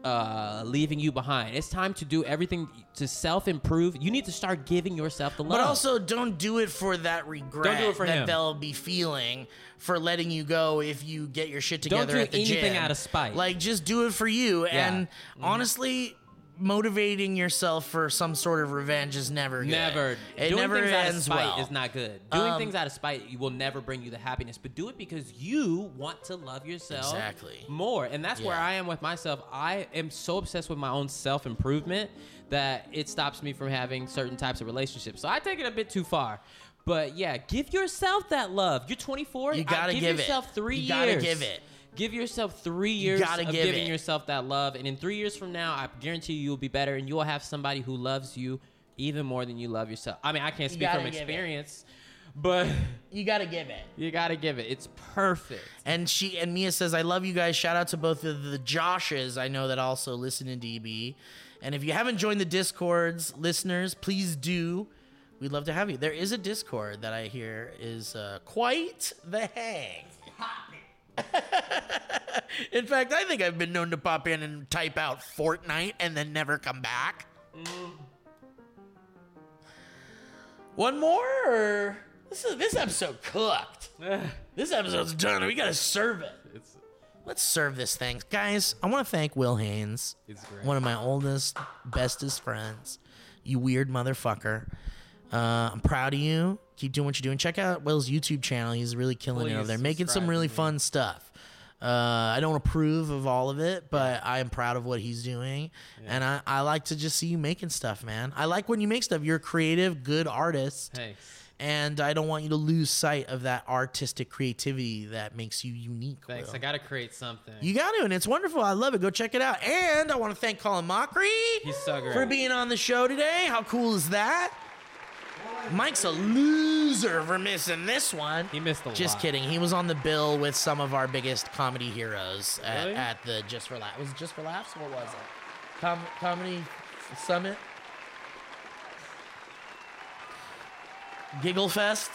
leaving you behind. It's time to do everything to self-improve. You need to start giving yourself the love. But also, don't do it for that regret don't do it for that him. They'll be feeling for letting you go if you get your shit together at the gym. Don't do anything out of spite. Like, just do it for you. Yeah. And honestly, motivating yourself for some sort of revenge is never good. Never. It Doing never things out of ends spite well. is not good. Doing things out of spite will never bring you the happiness, but do it because you want to love yourself more. And that's where I am with myself. I am so obsessed with my own self-improvement that it stops me from having certain types of relationships. So I take it a bit too far. But yeah, give yourself that love. You're 24. You gotta give yourself 3 years. You gotta give it. Give yourself 3 years of giving yourself that love. And in 3 years from now, I guarantee you'll be better and you'll have somebody who loves you even more than you love yourself. I mean, I can't speak from experience, but you got to give it. You got to give it. It's perfect. And Mia says, I love you guys. Shout out to both of the Joshes I know that also listen to DB. And if you haven't joined the Discords, listeners, please do. We'd love to have you. There is a Discord that I hear is quite the hang. In fact, I think I've been known to pop in and type out Fortnite and then never come back. One more? Or this episode cooked. This episode's done. We gotta serve it. Let's serve this thing. Guys, I want to thank Will Haynes, one of my oldest, bestest friends. You weird motherfucker. I'm proud of you. Keep doing what you're doing. Check out Will's YouTube channel. He's really killing it over there, making some really fun stuff. I don't approve of all of it, but I am proud of what he's doing. Yeah. And I like to just see you making stuff, man. I like when you make stuff. You're a creative, good artist. Hey. And I don't want you to lose sight of that artistic creativity that makes you unique. Thanks. Will. I got to create something. You got to, and it's wonderful. I love it. Go check it out. And I want to thank Colin Mockery. He's so great. For being on the show today. How cool is that? Mike's a loser for missing this one. He missed a lot. Just kidding. He was on the bill with some of our biggest comedy heroes at the Just for Laughs. Was it Just for Laughs? What was it? Comedy Summit? Giggle Fest?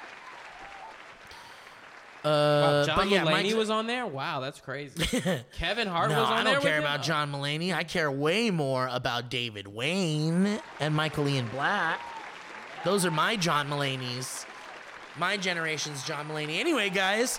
John Mulaney Mike's was on there? Wow, that's crazy. Kevin Hart was on there? I don't care about John Mulaney. I care way more about David Wayne and Michael Ian Black. Those are my John Mulaney's. My generation's John Mulaney. Anyway, guys,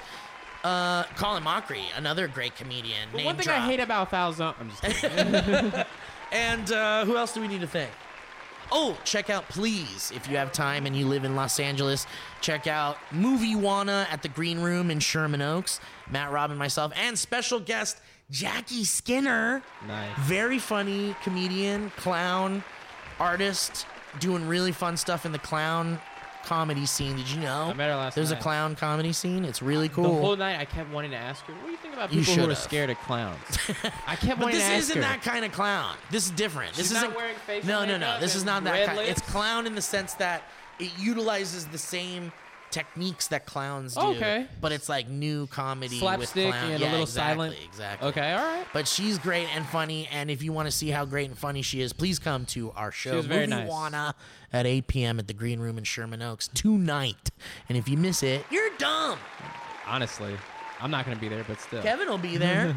Colin Mockery, another great comedian. One thing I hate about Falzone... I'm just kidding. And who else do we need to thank? Oh, check out, please, if you have time and you live in Los Angeles, check out Movie Wanna at the Green Room in Sherman Oaks. Matt, Rob, and myself, and special guest Jackie Skinner. Nice. Very funny comedian, clown, artist, doing really fun stuff in the clown comedy scene. Did you know? I met her last There's night. a clown comedy scene. It's really The cool. whole night I kept wanting to ask her, what do you think about You people who are should've. scared of clowns? I kept But wanting this to ask isn't her. that kind of clown. This is different. She's This not isn't wearing facial no. makeup This is and not that red kind. lips? It's clown in the sense that it utilizes the same techniques that clowns do. Okay. But it's like new comedy Slapstick with clown. and Yeah, a little exactly, silent. Exactly. Okay, all right. But she's great and funny, and if you want to see how great and funny she is, please come to our show, was very Movie nice. Wanna, at 8 p.m. at the Green Room in Sherman Oaks tonight. And if you miss it, you're dumb. Honestly, I'm not going to be there, but still. Kevin will be there.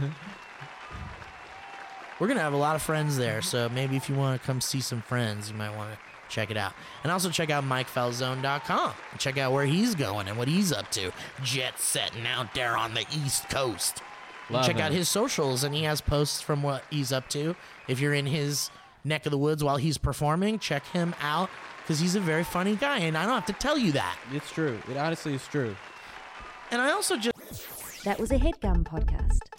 We're going to have a lot of friends there, so maybe if you want to come see some friends, you might want to check it out. And also check out MikeFalzone.com and check out where he's going and what he's up to. Jet setting out there on the East Coast. And Love check out him. his socials, and he has posts from what he's up to. If you're in his neck of the woods while he's performing, check him out because he's a very funny guy, and I don't have to tell you that. It's true. It honestly is true. And I also just... That was a HeadGum podcast.